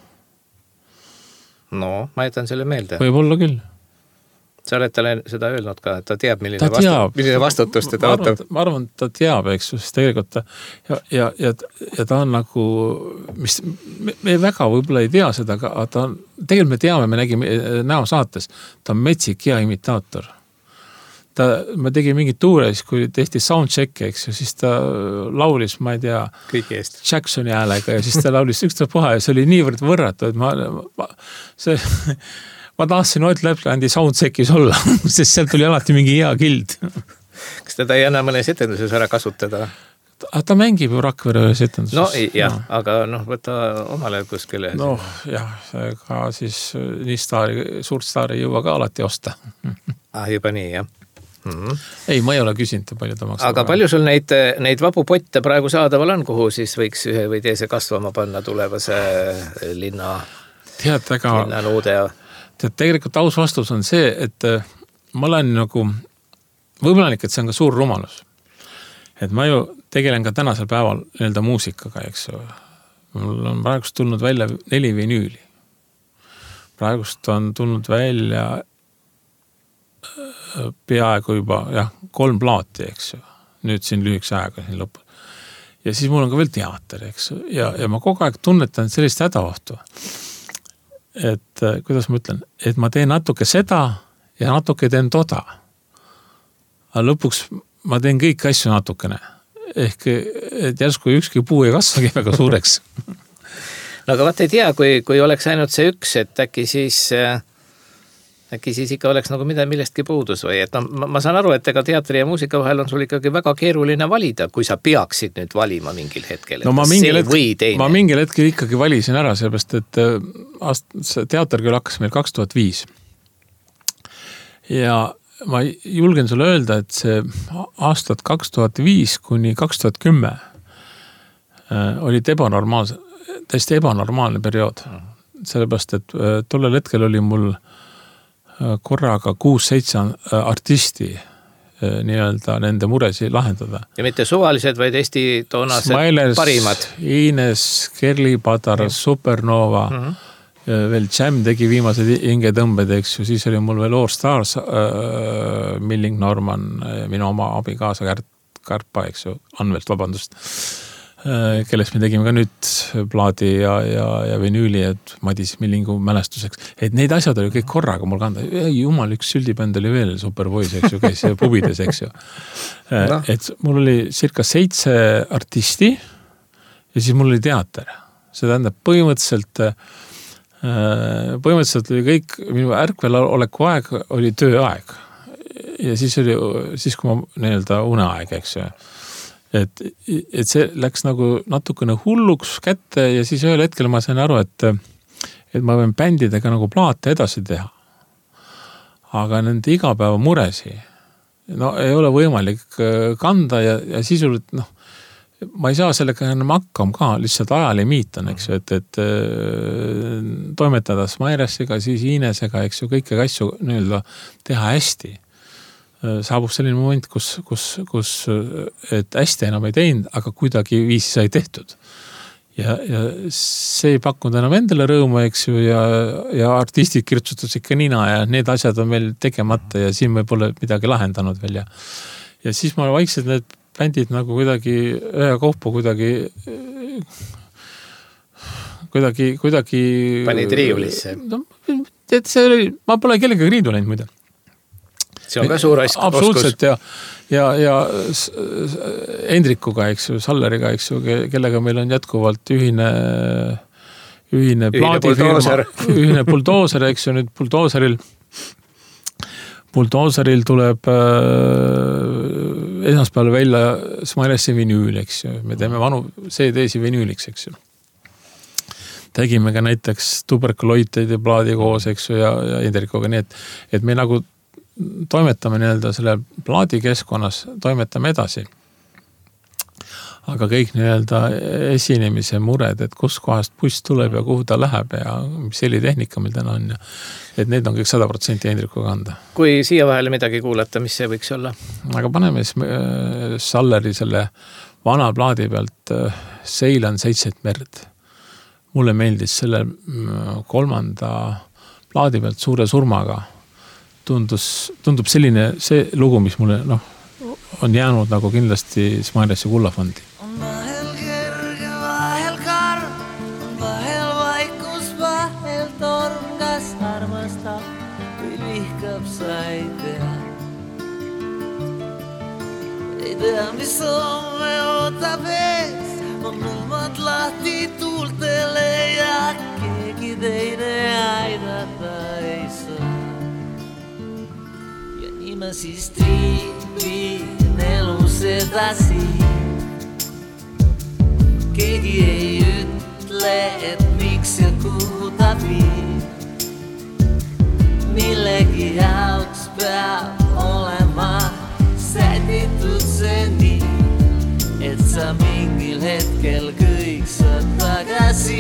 No, ma jätan selle meelde. Võib olla küll. Sa oled talle seda öelnud ka, et ta teab, milline, ta vastu, teab. milline vastutus teda ootab. Ma arvan, et ta teab, eks ju, sest tegelikult ta, ja, ja, ja, ja ta on nagu, mis, me, me väga võib-olla ei tea seda, aga ta on, tegelikult me teame, me nägime näo saates, ta on metsik hea imitaator. Ta, ma tegin mingit tuure, siis kui tehti soundcheck, eks ju, siis ta laulis, ma ei tea, Jacksoni häälega ja siis ta laulis ükstav puha ja see oli niivõrd võrratu, et ma, ma, see, ma tahtsin Ott Leplandi soundcheckis olla, sest seal tuli alati mingi hea kild. Kas teda ei anna mõnes etenduses ära kasutada? Ta, ta mängib ju Rakvere ühes etenduses. No jah, no. Aga noh, võta omale kuskile. No jah, ka siis nii staari, suurt staari ei jõua ka alati osta. Ah, juba nii, jah. Mm-hmm. Ei, ma ei ole küsinud, palju ta maksab. Aga palju sul neid, neid vabu potte praegu saadaval on, kuhu siis võiks ühe või teise kasvama panna tulevase linna, tead, aga, linna Nuude? Tead, tegelikult aus vastus on see, et ma olen nagu, võimalik, et see on ka suur rumalus. Et ma ju tegelen ka tänasel päeval nii-öelda muusikaga, eks ju. Mul on praegust tulnud välja neli vinüüli. Praegust on tulnud välja peaaegu juba, jah, kolm plaati, eks ju. Nüüd siin lühikese aega siin lõpus. Ja siis mul on ka veel teater, eks ju. Ja, ja ma kogu aeg tunnetan sellist hädaohtu. Et kuidas ma ütlen, et ma teen natuke seda ja natuke teen toda. Aga lõpuks ma teen kõik asju natukene. Ehk, et järsku ükski puu ei kasvagi väga suureks. No aga vaat ei tea, kui, kui oleks ainult see üks, et äkki siis... äkki siis ikka oleks nagu mida millestki puudus või, et no, ma, ma saan aru, et ega teatri ja muusika vahel on sul ikkagi väga keeruline valida, kui sa peaksid nüüd valima mingil hetkel, et no, ma mingil hetkel, või teine. Ma mingil hetkel ikkagi valisin ära, sellepärast, et aast, teater küll hakkas meil kaks tuhat viis. Ja ma julgen sulle öelda, et see aastat kaks tuhat viis kuni kaks tuhat kümme olid ebanormaalse, täiesti ebanormaalne periood. Sellepärast, et tollel hetkel oli mul korraga kuus-seitse artisti nii-öelda nende muresi lahendada. Ja mitte suvalised, vaid Eesti toonased Smilers, parimad. Ines, Kerli Padar, Supernova, mm-hmm. veel Jam tegi viimased hingetõmbed, eks ju, siis oli mul veel All Stars, äh, Milling Norman, minu oma abikaasa Kärt, Karpa, eks ju, Anvelt, vabandust, äh, kellest me tegime ka nüüd plaadi ja, ja, ja vinüüli, et Madis Millingu mälestuseks. Et neid asjad oli kõik korraga mul kanda. Ei, jumal, üks süldibänd oli veel, Superboys, eks ju, käis pubides, eks ju. No. Et mul oli circa seitse artisti ja siis mul oli teater. See tähendab põhimõtteliselt, põhimõtteliselt oli kõik, minu ärkvel oleku aeg oli tööaeg. Ja siis oli, siis kui ma nii-öelda uneaeg, eks ju. Et, et see läks nagu natukene hulluks kätte ja siis ühel hetkel ma sain aru, et, et ma võin bändidega nagu plaate edasi teha. Aga nende igapäeva muresi no, ei ole võimalik kanda ja, ja sisuliselt, noh, ma ei saa sellega enam hakkam ka, lihtsalt ajalimiit on, eks ju, et, et toimetada Smairesiga, siis Inesega, eks ju, kõike asju nii-öelda teha hästi. Saabub selline moment, kus, kus, kus et hästi enam ei teinud, aga kuidagi viisi sai tehtud. Ja, ja see ei pakkunud enam endale rõõmu, eks ju, ja, ja artistid kirtsutas ikka nina ja need asjad on meil tegemata ja siin me pole midagi lahendanud veel. Ja, ja siis ma vaikselt need bändid nagu kuidagi ühe kohpu kuidagi kuidagi, kuidagi panid riiulisse. No, et see oli, ma pole kellega riidu läinud muide. See on ka suur oskus. Absoluutselt ja, ja, ja Hendrikuga, eks ju, Salleriga, eks ju, kellega meil on jätkuvalt ühine, ühine, ühine buldooser. ühine buldooser, eks ju, nüüd buldooseril buldooseril tuleb äh, esmaspäeval välja Smiressi vinüül, eks ju. Me teeme vanu C D-si vinüüliks, eks ju. Tegime ka näiteks tuberkuloiteid ja plaadi koos, eks ju, ja, ja Hendrikuga, nii et, et me nagu toimetame nii-öelda selle plaadi keskkonnas, toimetame edasi. Aga kõik nii-öelda esinemise mured, et kus kohast buss tuleb ja kuhu ta läheb ja mis helitehnika meil täna on. Ja, et need on kõik sada protsenti Hendrikuga anda. Kui siia vahele midagi kuulata, mis see võiks olla? Aga paneme siis Salleri selle vana plaadi pealt Seilan seitset merd. Mulle meeldis selle kolmanda plaadi pealt Suure surmaga. Tundus, tundub selline see lugu, mis mulle noh, on jäänud nagu kindlasti Smiressi kullafondi. On vahel kerge, vahel karm, vahel vaikus, vahel torm, kas armastab või vihkab sai tea. Ei tea, mis homme ootab ees, on ilmad lahti tuultele ja keegi teine aidata ei saa. Ma siis triipin elus edasi. Keegi ei ütle, et miks ja kuhu ta viib. Millegi jaoks peab olema sätitud see nii, et sa mingil hetkel kõik saad tagasi.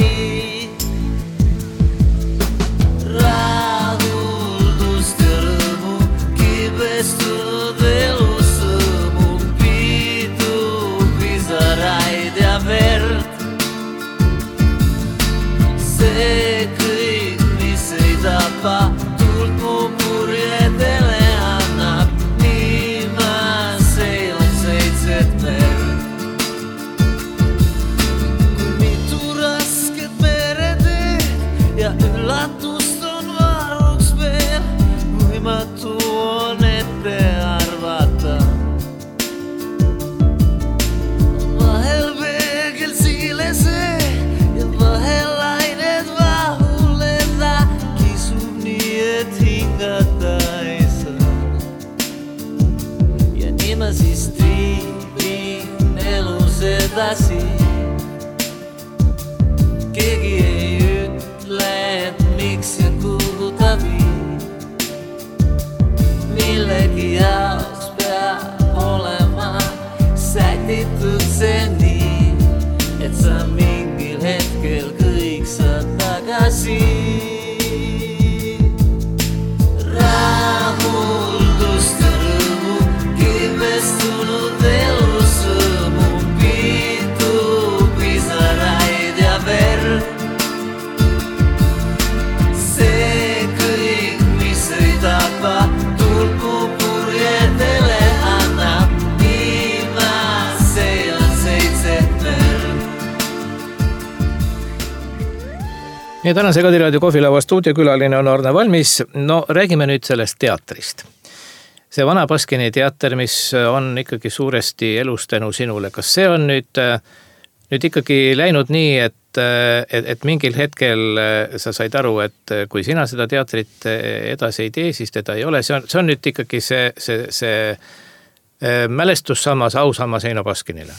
Rahuldust ja rõõmu Vestunud elusõmu, piidu, pisaraid ja verd. See kõik, mis ei tapa, tuld mu purjedele annab. Nii ma seilan seitset merd. Kui mitu rasket mereteed ja üllatust on varuks veel, võimatu on ette arvata. Vahel peegel siile see ja vahel ained vahuleda, kisub nii, et hingata ei saa. Ja nii ma siis triibin elus edasi. Keegi ei ütle, et miks ja kuhu ta viib. Millegi jaoks peab olema sätitud see nii, et sa mingil hetkel kõik saad tagasi. Rahuldust ja rõõmu, kibestunud elusõmu, piitu, pisaraid ja verd. See kõik, mis ei tapa, ja tänase Kadiraadio kohvilava stuudiokülaline on Arne Valmis. No räägime nüüd sellest teatrist. See Vana Baskini teater, mis on ikkagi suuresti elus tänu sinule. Kas see on nüüd, nüüd ikkagi läinud nii, et, et, et mingil hetkel sa said aru, et kui sina seda teatrit edasi ei tee, siis teda ei ole. See on, see on nüüd ikkagi see, see, see mälestussammas, ausammas Eino Baskinile.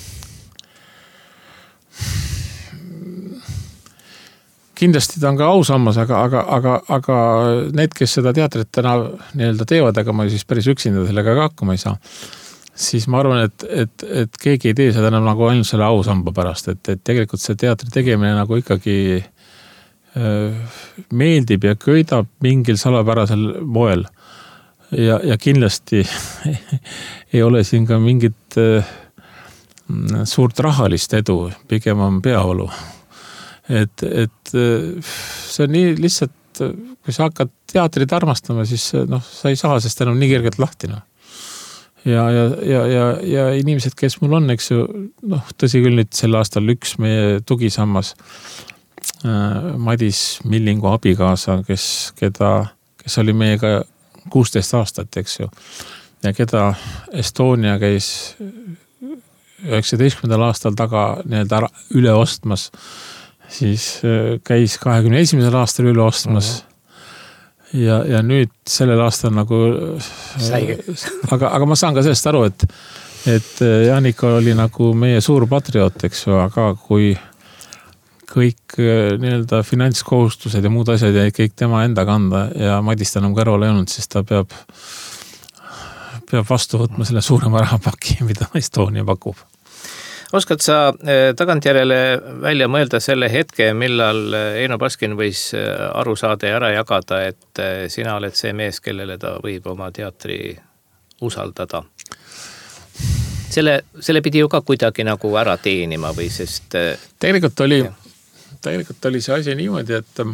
Kindlasti ta on ka ausammas, aga, aga, aga, aga need, kes seda teatrit täna nii-öelda teevad, aga ma siis päris üksinda sellega ka hakkama ei saa, siis ma arvan, et, et, et keegi ei tee seda enam nagu ainult selle ausamba pärast, et, et tegelikult see teatri tegemine nagu ikkagi äh, meeldib ja köidab mingil salapärasel moel. Ja, ja kindlasti ei ole siin ka mingit äh, suurt rahalist edu, pigem on peaolu. Et, et see on nii lihtsalt, kui sa hakkad teatrit armastama, siis noh, sa ei saa, sest enam nii kergelt lahti. No. ja, ja, ja, ja, ja inimesed, kes mul on, eks ju, noh, tõsi küll nüüd sel aastal üks meie tugisammas äh, Madis Millingu abikaasa, kes, keda, kes oli meiega kuusteist aastat, eks ju, ja keda Estonia käis üheksateistkümnendal aastal taga nii-öelda üle ostmas, siis käis kahekümne esimesel aastal üle ostmas mm. -hmm. Ja, ja nüüd sellel aastal nagu aga, aga ma saan ka sellest aru, et et Janika oli nagu meie suur patrioot, eks ju, aga kui kõik nii-öelda finantskohustused ja muud asjad jäid kõik tema enda kanda ja Madis enam kõrval ei olnud, siis ta peab peab vastu võtma selle suurema rahapaki, mida Estonia pakub. Oskad sa tagantjärele välja mõelda selle hetke, millal Eino Baskin võis aru saada ja ära jagada, et sina oled see mees, kellele ta võib oma teatri usaldada? Selle, selle pidi ju ka kuidagi nagu ära teenima või sest... Tegelikult oli, tegelikult oli see asi niimoodi, et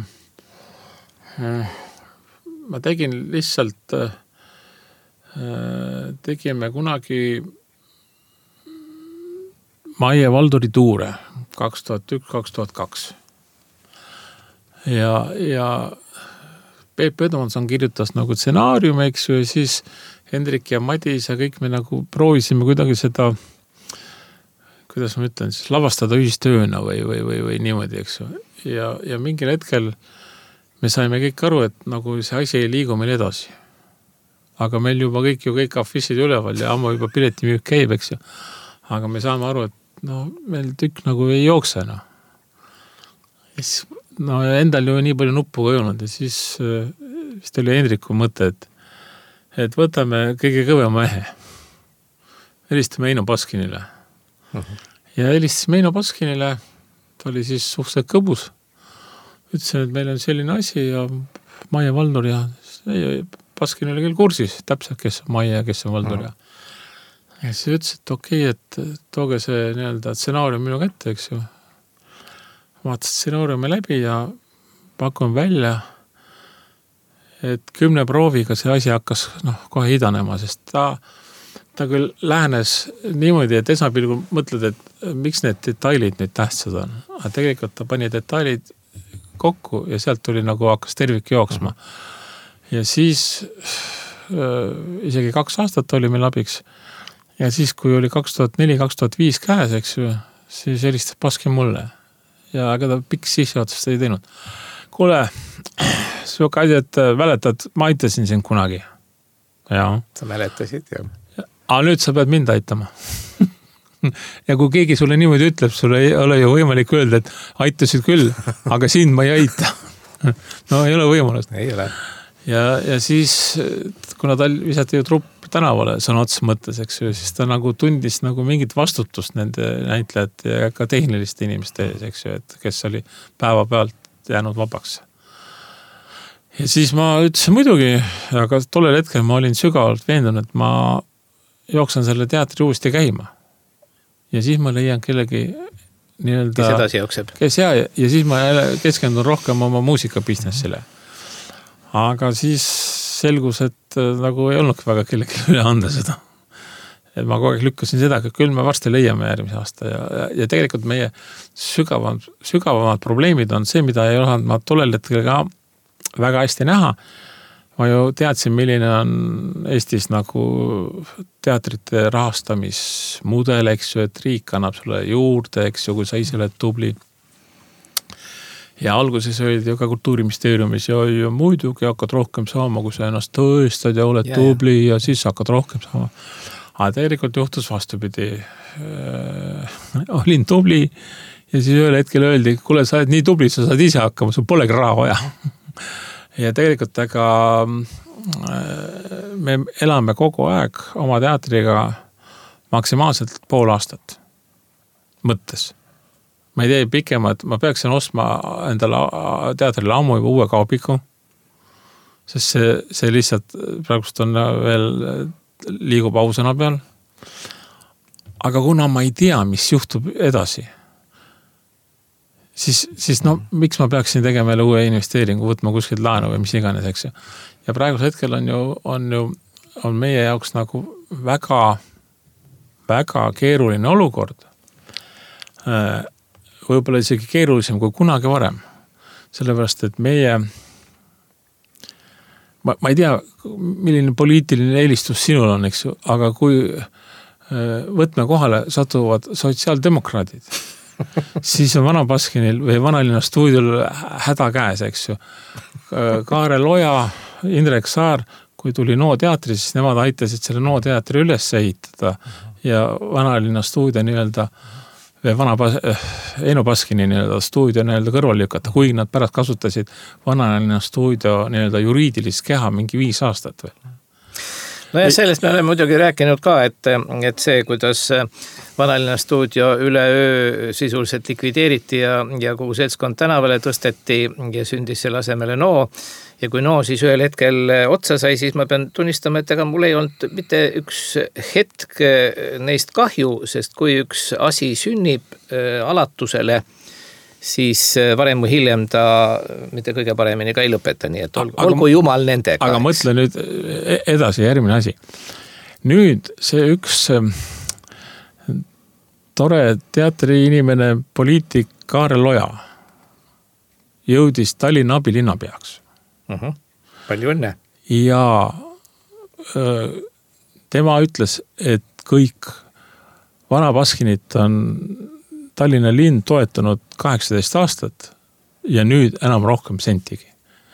ma tegin lihtsalt, tegime kunagi Maie Valduri tuure kaks tuhat üks kaks tuhat kaks. Ja, ja Peep Edmonson kirjutas nagu stsenaariumi, eks ju, ja siis Hendrik ja Madis ja kõik me nagu proovisime kuidagi seda, kuidas ma ütlen, siis lavastada ühistööna või, või, või, või niimoodi, eks ju. Ja, ja mingil hetkel me saime kõik aru, et nagu see asi ei liigu meil edasi. Aga meil juba kõik ju kõik afišid üleval ja ammu juba piletimüük käib, eks ju. Aga me saame aru, et no meil tükk nagu ei jookse, no. No endal ju nii palju nuppu ka ei olnud ja siis vist oli Hendriku mõte, et, et võtame kõige kõvema mehe. Helistame Eino Baskinile. Uh-huh. Ja helistasime Eino Baskinile, ta oli siis suhteliselt kõbus. Ütlesin, et meil on selline asi ja Maie Valdur ja ei, Baskin oli küll kursis, täpselt kes on Maie ja kes on Valdur ja uh-huh. Ja siis ütles, et okei, et tooge see nii-öelda stsenaarium minu kätte, eks ju. Vaatas stsenaariumi läbi ja pakun välja, et kümne prooviga see asi hakkas noh, kohe idanema, sest ta, ta küll lähenes niimoodi, et esmapilgul mõtled, et miks need detailid nüüd tähtsad on. Aga tegelikult ta pani detailid kokku ja sealt tuli nagu hakkas tervik jooksma. Ja siis äh, isegi kaks aastat oli meil abiks. Ja siis, kui oli kaks tuhat neli kaks tuhat viis käes, eks ju, siis helistas Baskin mulle. Ja aga ta pikk sisseotust ei teinud. Kuule, suuke asi, et mäletad, ma aitasin sind kunagi. Ja. Sa mäletasid, jah. Aga nüüd sa pead mind aitama. Ja kui keegi sulle niimoodi ütleb, sulle ei ole ju võimalik öelda, et aitasid küll, aga sind ma ei aita. No ei ole võimalust. Ei ole. Ja, ja siis, kuna ta visati ju trupp tänavale sõna otsa mõttes, eks ju, siis ta nagu tundis nagu mingit vastutust nende näitlejate ja ka tehniliste inimeste ees, eks ju, et kes oli päeva pealt jäänud vabaks. Ja siis ma ütlesin muidugi, aga tollel hetkel ma olin sügavalt veendunud, et ma jooksen selle teatri uuesti käima. Ja siis ma leian kellegi nii-öelda... Kes edasi jookseb. Kes ja, ja siis ma keskendun rohkem oma muusikabusinessile. Aga siis selgus, et nagu ei olnud väga kellegi üle anda seda. Et ma kogu aeg lükkasin seda, et küll me varsti leiame järgmise aasta. Ja, ja, ja tegelikult meie sügavam, sügavamad probleemid on see, mida ei olnud ma tollel hetkel ka väga hästi näha. Ma ju teadsin, milline on Eestis nagu teatrite rahastamismudel, eks ju, et riik annab sulle juurde, eks ju, kui sa ise oled tubli. Ja alguses olid ju ka kultuuriministeeriumis ja, ja muidugi hakkad rohkem saama, kui sa ennast tõestad ja oled ja, tubli ja. ja siis hakkad rohkem saama. Aga tegelikult juhtus vastupidi. Äh, olin tubli ja siis ühel hetkel öeldi, kuule, sa oled nii tubli, sa saad ise hakkama, sul polegi raha vaja. Ja tegelikult aga äh, me elame kogu aeg oma teatriga maksimaalselt pool aastat mõttes. Ma ei tee pikemad, ma peaksin ostma endale teatrile ammu juba uue kaubiku, sest see, see lihtsalt praegust on veel liigub ausõna peal. Aga kuna ma ei tea, mis juhtub edasi, siis, siis no, miks ma peaksin tegema jälle uue investeeringu, võtma kuskilt laenu või mis iganes, eks ju. Ja praegusel hetkel on ju, on ju on meie jaoks nagu väga, väga keeruline olukord. Võib-olla isegi keerulisem kui kunagi varem. Sellepärast, et meie, ma, ma ei tea, milline poliitiline eelistus sinul on, eks ju, aga kui võtme kohale satuvad sotsiaaldemokraadid, siis on Vanabaskinil või Vanalinna stuudiol häda käes, eks ju. Kaarel Oja, Indrek Saar, kui tuli Noo teatri, siis nemad aitasid selle Noo teatri üles ehitada ja Vanalinna stuudio nii-öelda või vana Eino Baskini nii-öelda stuudio nii-öelda kõrval lükata, kuigi nad pärast kasutasid Vanalinna stuudio nii-öelda juriidilist keha mingi viis aastat veel. No ja sellest me oleme muidugi rääkinud ka, et, et see, kuidas Vanalinna stuudio üleöö sisuliselt likvideeriti ja, ja kogu seltskond tänavale tõsteti ja sündis selle asemele Noo. Ja kui Noo siis ühel hetkel otsa sai, siis ma pean tunnistama, et ega mul ei olnud mitte üks hetk neist kahju, sest kui üks asi sünnib alatusele, siis varem või hiljem ta mitte kõige paremini ka ei lõpeta, nii et olgu, olgu jumal nendega. Aga mõtle nüüd edasi, järgmine asi. Nüüd see üks tore teatriinimene, poliitik Kaarel Oja jõudis Tallinna abilinnapeaks. Uh-huh. Palju õnne. Ja öö, tema ütles, et kõik Vanabaskinit on Tallinna linn toetanud kaheksateist aastat ja nüüd enam rohkem sentigi.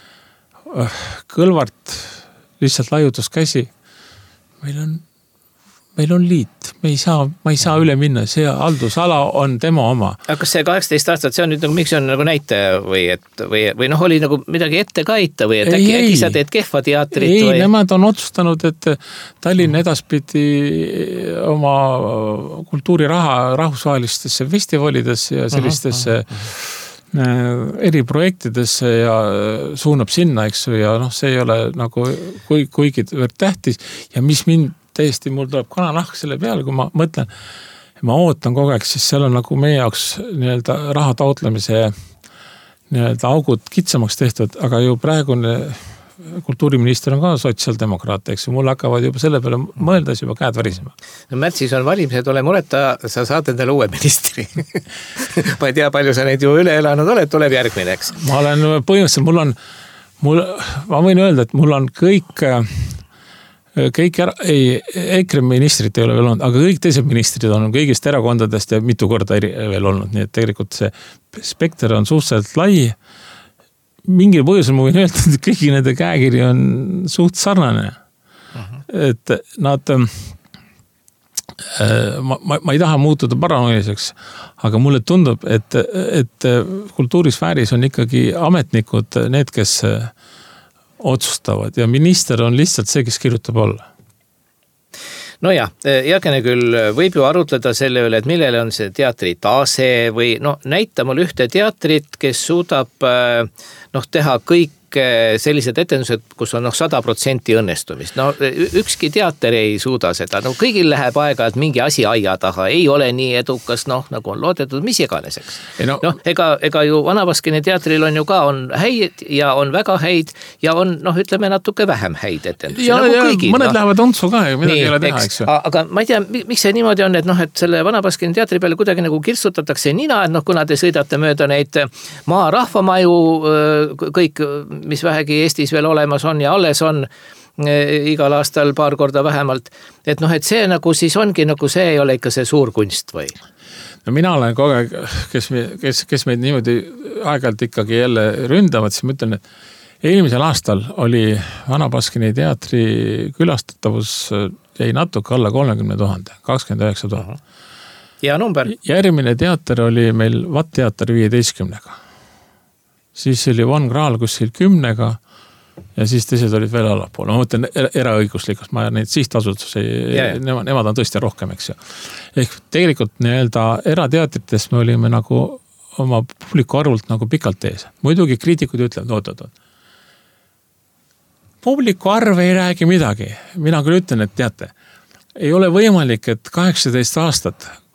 Kõlvart lihtsalt laiutas käsi. Meil on, meil on liit. Me ei saa, ma ei saa üle minna. See haldusala on tema oma. Aga kas see kaheksateist aastat, see on nüüd nagu, miks on nagu näitaja või, et, või, või noh, oli nagu midagi ette kaita või et äkki, äkki sa teed kehva teatrit? Ei, või? Nemad on otsustanud, et Tallinn edaspidi oma kultuuriraha rahvusvahelistesse festivalidesse ja sellistesse uh-huh, uh-huh. eriprojektidesse ja suunab sinna, eks ju, ja noh, see ei ole nagu kui, kuigi tähtis ja mis mind täiesti mul tuleb kananahk selle peale, kui ma mõtlen, ma ootan kogu aeg, siis seal on nagu meie jaoks nii-öelda raha taotlemise nii-öelda augud kitsamaks tehtud, aga ju praegune kultuuriminister on ka sotsiaaldemokraat, eks ju, mul hakkavad juba selle peale mõeldes juba käed varisema. No märtsis on valimised, ole mureta, sa saad endale uue ministri. Ma ei tea, palju sa neid ju üle elanud oled, tuleb järgmine, eks. Ma olen põhimõtteliselt, mul on, mul, ma võin öelda, et mul on kõik kõik ära, ei, EKRE ministrid ei ole veel olnud, aga kõik teised ministrid on kõigist erakondadest ja mitu korda eri, veel olnud, nii et tegelikult see spekter on suhteliselt lai. Mingil põhjusel ma võin öelda, et kõigi nende käekiri on suht sarnane. Uh-huh. Et nad, ma, ma, ma ei taha muutuda paranoiliseks, aga mulle tundub, et, et kultuurisfääris on ikkagi ametnikud need, kes otsustavad ja minister on lihtsalt see, kes kirjutab alla. No jah, Jakene küll võib ju arutleda selle üle, et millele on see teatri tase või no näita mul ühte teatrit, kes suudab noh, teha kõik sellised etendused, kus on noh sada protsenti õnnestumist. No ükski teater ei suuda seda. No kõigil läheb aega, et mingi asi aia taha ei ole nii edukas, noh nagu on loodetud, mis iganeseks. No, noh, ega, ega ju Vanabaskini teatril on ju ka on häid ja on väga häid ja on noh, ütleme natuke vähem häid etendusi. Ja, nagu ja kõigil, mõned no. lähevad ontsu ka ja midagi ei ole teha, eks ju. Aga ma ei tea, miks see niimoodi on, et noh, et selle Vanabaskini teatri peale kuidagi nagu kirtsutatakse nina, et noh, kuna te sõidate mööda neid maa rahvamaju kõik mis vähegi Eestis veel olemas on ja alles on igal aastal paar korda vähemalt. Et noh, et see nagu siis ongi nagu see ei ole ikka see suur kunst või? No mina olen kogu aeg, kes, kes, kes meid niimoodi aeg-ajalt ikkagi jälle ründavad, siis ma ütlen, et eelmisel aastal oli Vanabaskini teatri külastatavus jäi natuke alla kolmekümne tuhande, kakskümmend üheksa tuhat. Ja number. Järgmine teater oli meil Vatt-teater viieteistkümnega. Siis oli Von Kraal kuskil kümnega ja siis teised olid veel allapool. Ma mõtlen eraõiguslikust, ma neid sihtasutusi, nemad, nemad on tõesti rohkem, eks ju. Ehk tegelikult nii-öelda erateatrites me olime nagu oma publiku arvult nagu pikalt ees. Muidugi kriitikud ütlevad, oot, oot, oot. Publiku arv ei räägi midagi. Mina küll ütlen, et teate, ei ole võimalik, et kaheksateist aastat,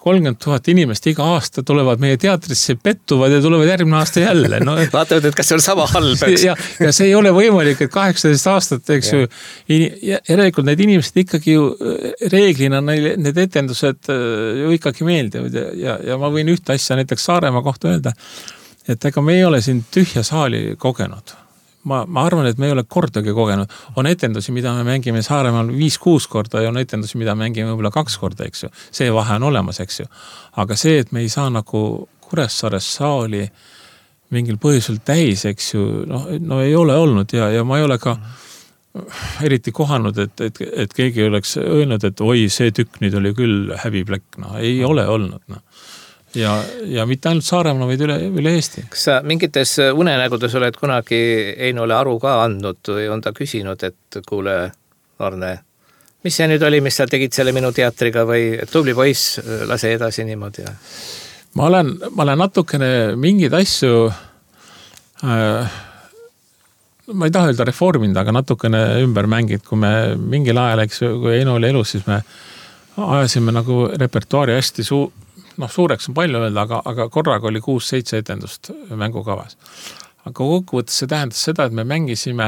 kolmkümmend tuhat inimest iga aasta tulevad meie teatrisse, pettuvad ja tulevad järgmine aasta jälle. No, vaatavad, et kas see on sama halb, eks? Ja, ja see ei ole võimalik, et kaheksateist aastat, eks ju, järelikult need inimesed ikkagi ju reeglina need etendused ju ikkagi meeldivad ja, ja, ja ma võin ühte asja näiteks Saaremaa kohta öelda, et ega me ei ole siin tühja saali kogenud. Ma, ma arvan, et me ei ole kordagi kogenud. On etendusi, mida me mängime Saaremaal viis-kuus korda ja on etendusi, mida mängime võib-olla kaks korda, eks ju. See vahe on olemas, eks ju. Aga see, et me ei saa nagu Kuressaares saali mingil põhjusel täis, eks ju, no, no ei ole olnud ja, ja ma ei ole ka eriti kohanud, et, et, et keegi oleks öelnud, et oi, see tükk nüüd oli küll häbiplekk. No ei ole olnud, no. Ja, ja mitte ainult Saaremaal, vaid üle, üle Eesti. Kas sa mingites unenägudes oled kunagi Einole aru ka andnud või on ta küsinud, et kuule, Arne, mis see nüüd oli, mis sa tegid selle minu teatriga või tubli poiss, lase edasi niimoodi? Ja... Ma olen, ma olen natukene mingeid asju, äh, ma ei taha öelda reforminud, aga natukene ümber mängid, kui me mingil ajal, eks, kui Eino oli elus, siis me ajasime nagu repertuaari hästi suu noh, suureks on palju öelda, aga, aga korraga oli kuus-seitse etendust mängukavas. Aga kokkuvõttes see tähendas seda, et me mängisime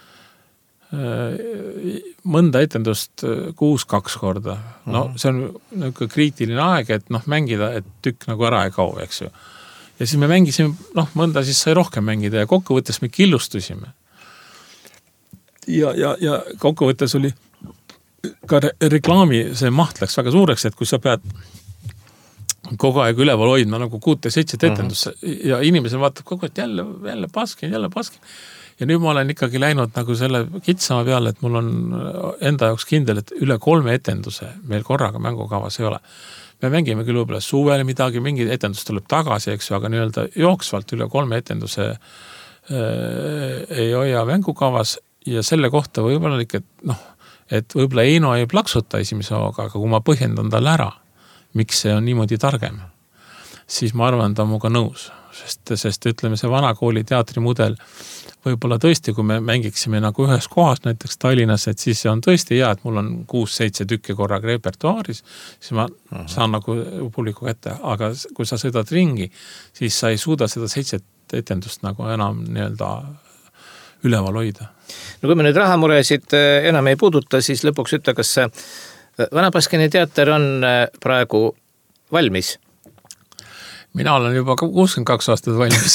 mõnda etendust kuus-kaks korda. No see on niisugune kriitiline aeg, et noh, mängida, et tükk nagu ära ei kao, eks ju. Ja siis me mängisime, noh, mõnda siis sai rohkem mängida ja kokkuvõttes me killustusime. Ja, ja, ja kokkuvõttes oli ka reklaami, see maht läks väga suureks, et kui sa pead kogu aeg üleval hoidma nagu kuute seitset etendusse ja inimesel vaatab kogu aeg jälle, jälle paskin, jälle paskin. Ja nüüd ma olen ikkagi läinud nagu selle kitsama peale, et mul on enda jaoks kindel, et üle kolme etenduse meil korraga mängukavas ei ole. Me mängime küll võib-olla suvel midagi, mingi etendus tuleb tagasi, eks ju, aga nii-öelda jooksvalt üle kolme etenduse äh, ei hoia mängukavas ja selle kohta võib-olla ikka, et noh, et võib-olla Eino ei plaksuta esimese hooga, aga kui ma põhjendan talle ära, miks see on niimoodi targem, siis ma arvan, ta on muga nõus. Sest, sest ütleme, see vanakooli teatrimudel võib-olla tõesti, kui me mängiksime nagu ühes kohas, näiteks Tallinnas, et siis see on tõesti hea, et mul on kuus-seitse tükki korraga repertuaaris, siis ma uh-huh. saan nagu publiku kätte, aga kui sa sõidad ringi, siis sa ei suuda seda seitset etendust nagu enam nii-öelda üleval hoida. No kui me nüüd rahamuresid enam ei puuduta, siis lõpuks ütle, kas Vana-Baskini teater on praegu valmis? Mina olen juba kuuskümmend kaks aastat valmis.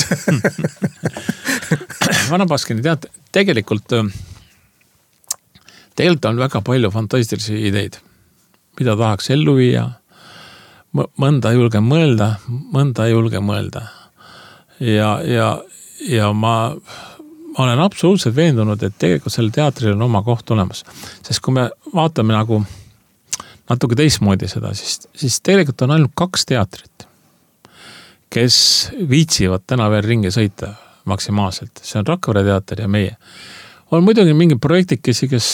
Vana-Baskini teater, tegelikult tegelikult on väga palju fantastilisi ideid, mida tahaks ellu viia. Mõnda julge mõelda, mõnda julge mõelda. Ja, ja, ja ma, ma olen absoluutselt veendunud, et tegelikult selle teatril on oma koht olemas. Sest kui me vaatame nagu natuke teismoodi seda, siis, siis tegelikult on ainult kaks teatrit, kes viitsivad täna veel ringi sõita maksimaalselt. See on Rakvere teater ja meie. On muidugi mingi projektikesi, kes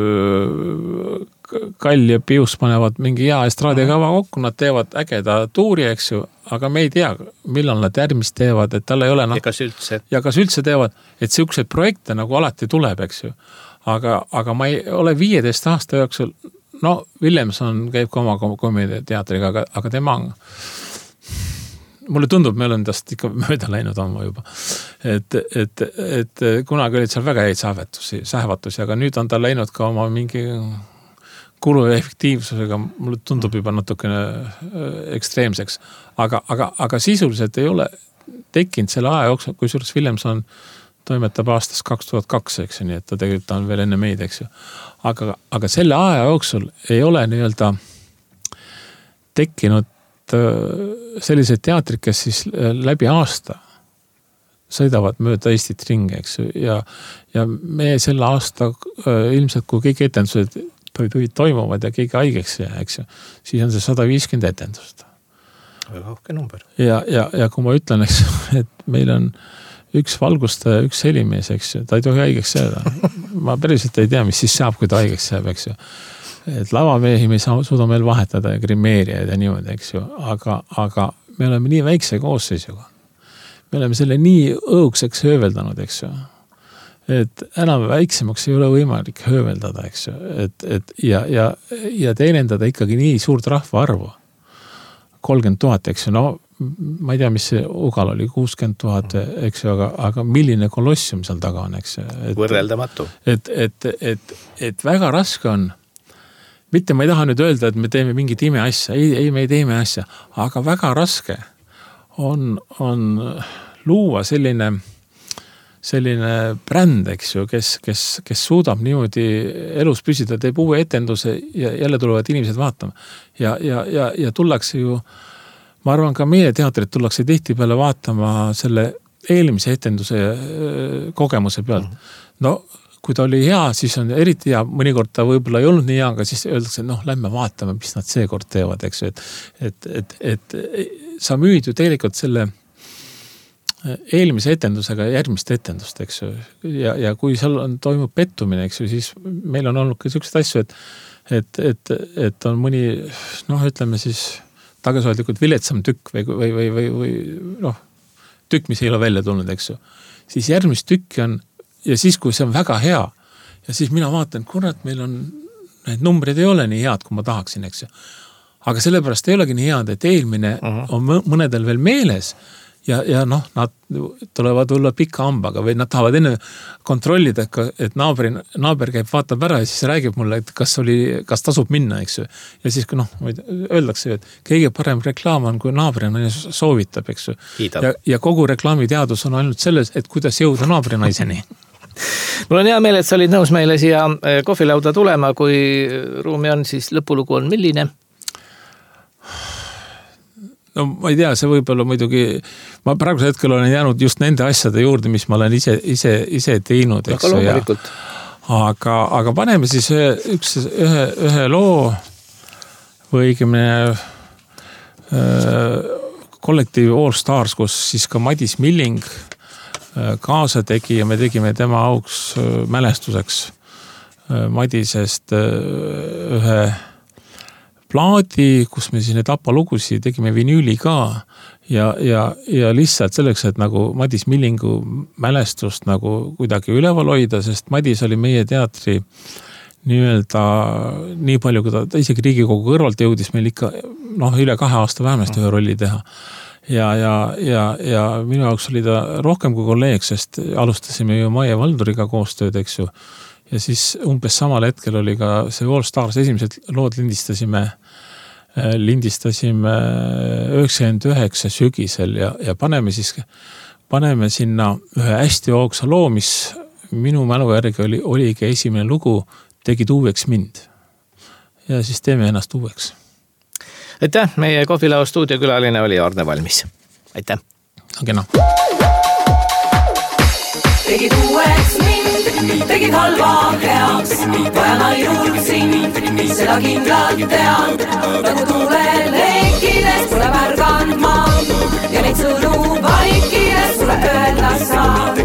Kall ja Pius panevad mingi hea estraadiakava kokku, nad teevad ägeda tuuri, eks ju, aga me ei tea, millal nad järgmist teevad, et tal ei ole noh, ja kas üldse, ja kas üldse teevad, et siukseid projekte nagu alati tuleb, eks ju. Aga, aga ma ei ole viieteist aasta jooksul, no Willemson käib ka oma komediateatriga, aga, aga tema on, mulle tundub, me olen tast ikka mööda läinud oma juba. Et, et, et kunagi olid seal väga häid sähvatusi, sähvatusi, aga nüüd on ta läinud ka oma mingi kulu efektiivsusega, mulle tundub juba natukene ekstreemseks. Aga, aga, aga sisuliselt ei ole tekkinud selle aja jooksul, kui suurus Willemson toimetab aastast kaks tuhat kaks, eks ju, nii et ta tegelikult on veel enne meid, eks ju. Aga, aga selle aja jooksul ei ole nii-öelda tekkinud sellised teatrid, kes siis läbi aasta sõidavad mööda Eestit ringi, eks ju, ja, ja me selle aasta ilmselt, kui kõik etendused toimuvad ja keegi haigeks jää, eks ju, siis on see sada viiskümmend etendust. Väga uhke number. Ja, ja, ja kui ma ütlen, eks, et meil on üks valgustaja, üks helimees, eks ju, ta ei tohi haigeks jääda. Ma päriselt ei tea, mis siis saab, kui ta haigeks jääb, eks ju. Et lavamehi me ei suuda meil vahetada ja grimeerijaid ja niimoodi, eks ju. Aga, aga me oleme nii väikse koosseisuga. Me oleme selle nii õukseks hööveldanud, eks ju. Et enam väiksemaks ei ole võimalik hööveldada, eks ju. Et, et, ja, ja, ja teenendada ikkagi nii suurt rahva arvu. kolmkümmend tuhat, eks ju, no ma ei tea, mis see Ugal oli, kuuskümmend tuhat, eks ju, aga, aga milline kolossium seal taga on, eks ju. Võrreldamatu. Et, et, et, et väga raske on, mitte ma ei taha nüüd öelda, et me teeme mingit ime asja, ei, ei, me ei teeme asja, aga väga raske on, on luua selline selline bränd, eks ju, kes, kes, kes suudab niimoodi elus püsida, teeb uue etenduse ja jälle tulevad inimesed vaatama. Ja, ja, ja, ja tullakse ju, ma arvan ka meie teatrit tullakse tihti peale vaatama selle eelmise etenduse kogemuse pealt. No, kui ta oli hea, siis on eriti hea, mõnikord ta võib-olla ei olnud nii hea, aga siis öeldakse, noh, lähme vaatame, mis nad seekord teevad, eks ju, et, et, et, et, et sa müüd ju tegelikult selle eelmise etendusega järgmist etendust, eks ju. Ja, ja kui seal on, toimub pettumine, eks ju, siis meil on olnud ka sellised asju, et, et, et, et on mõni, noh, ütleme siis tagasihoidlikult viletsam tükk või, või, või, või, või noh, tükk, mis ei ole välja tulnud, eks ju. Siis järgmist tükki on, ja siis, kui see on väga hea, ja siis mina vaatan, kurat, meil on, need numbrid ei ole nii head, kui ma tahaksin, eks ju. Aga sellepärast ei olegi nii head, et eelmine uh-huh. on mõnedel veel meeles, ja, ja noh, nad tulevad olla pika hambaga või nad tahavad enne kontrollida, et naabri, naaber käib, vaatab ära ja siis räägib mulle, et kas oli, kas tasub minna, eks ju. Ja siis, kui noh, öeldakse, et kõige parem reklaam on, kui naabrinaine soovitab, eks ju. Ja, ja kogu reklaamiteadus on ainult selles, et kuidas jõuda naabrinaiseni. Mul on hea meel, et sa olid nõus meile siia kohvilauda tulema, kui ruumi on, siis lõpulugu on milline? No ma ei tea, see võib-olla muidugi, ma praegusel hetkel olen jäänud just nende asjade juurde, mis ma olen ise, ise, ise teinud, eks ju. Aga, aga paneme siis ühe, üks, ühe, ühe loo või õigemine kollektiiv All Stars, kus siis ka Madis Milling kaasa tegi ja me tegime tema auks mälestuseks Madisest ühe plaadi, kus me siis need apalugusi tegime vinüüli ka ja, ja, ja lihtsalt selleks, et nagu Madis Millingu mälestust nagu kuidagi üleval hoida, sest Madis oli meie teatri nii-öelda nii palju, kui ta, ta isegi Riigikogu kõrvalt jõudis meil ikka noh, üle kahe aasta vähemasti ühe rolli teha. Ja, ja, ja, ja minu jaoks oli ta rohkem kui kolleeg, sest alustasime ju Maie Valduriga koostööd, eks ju. Ja siis umbes samal hetkel oli ka see All Stars esimesed lood lindistasime, lindistasime üheksakümmend üheksa sügisel ja, ja paneme siis, paneme sinna ühe hästi hoogsa loo, mis minu mälu järgi oli, oligi esimene lugu, tegid uueks mind. Ja siis teeme ennast uueks. Aitäh, meie kohvilao stuudiokülaline oli Arne Valmis. Aitäh. Kena. Tegid uueks mind, tegid halva heaks, vajan ainult sind, seda kindlalt tean, nagu tuulel leikides pole märgand ma ja neid sõnu vaikides pole öelda saa.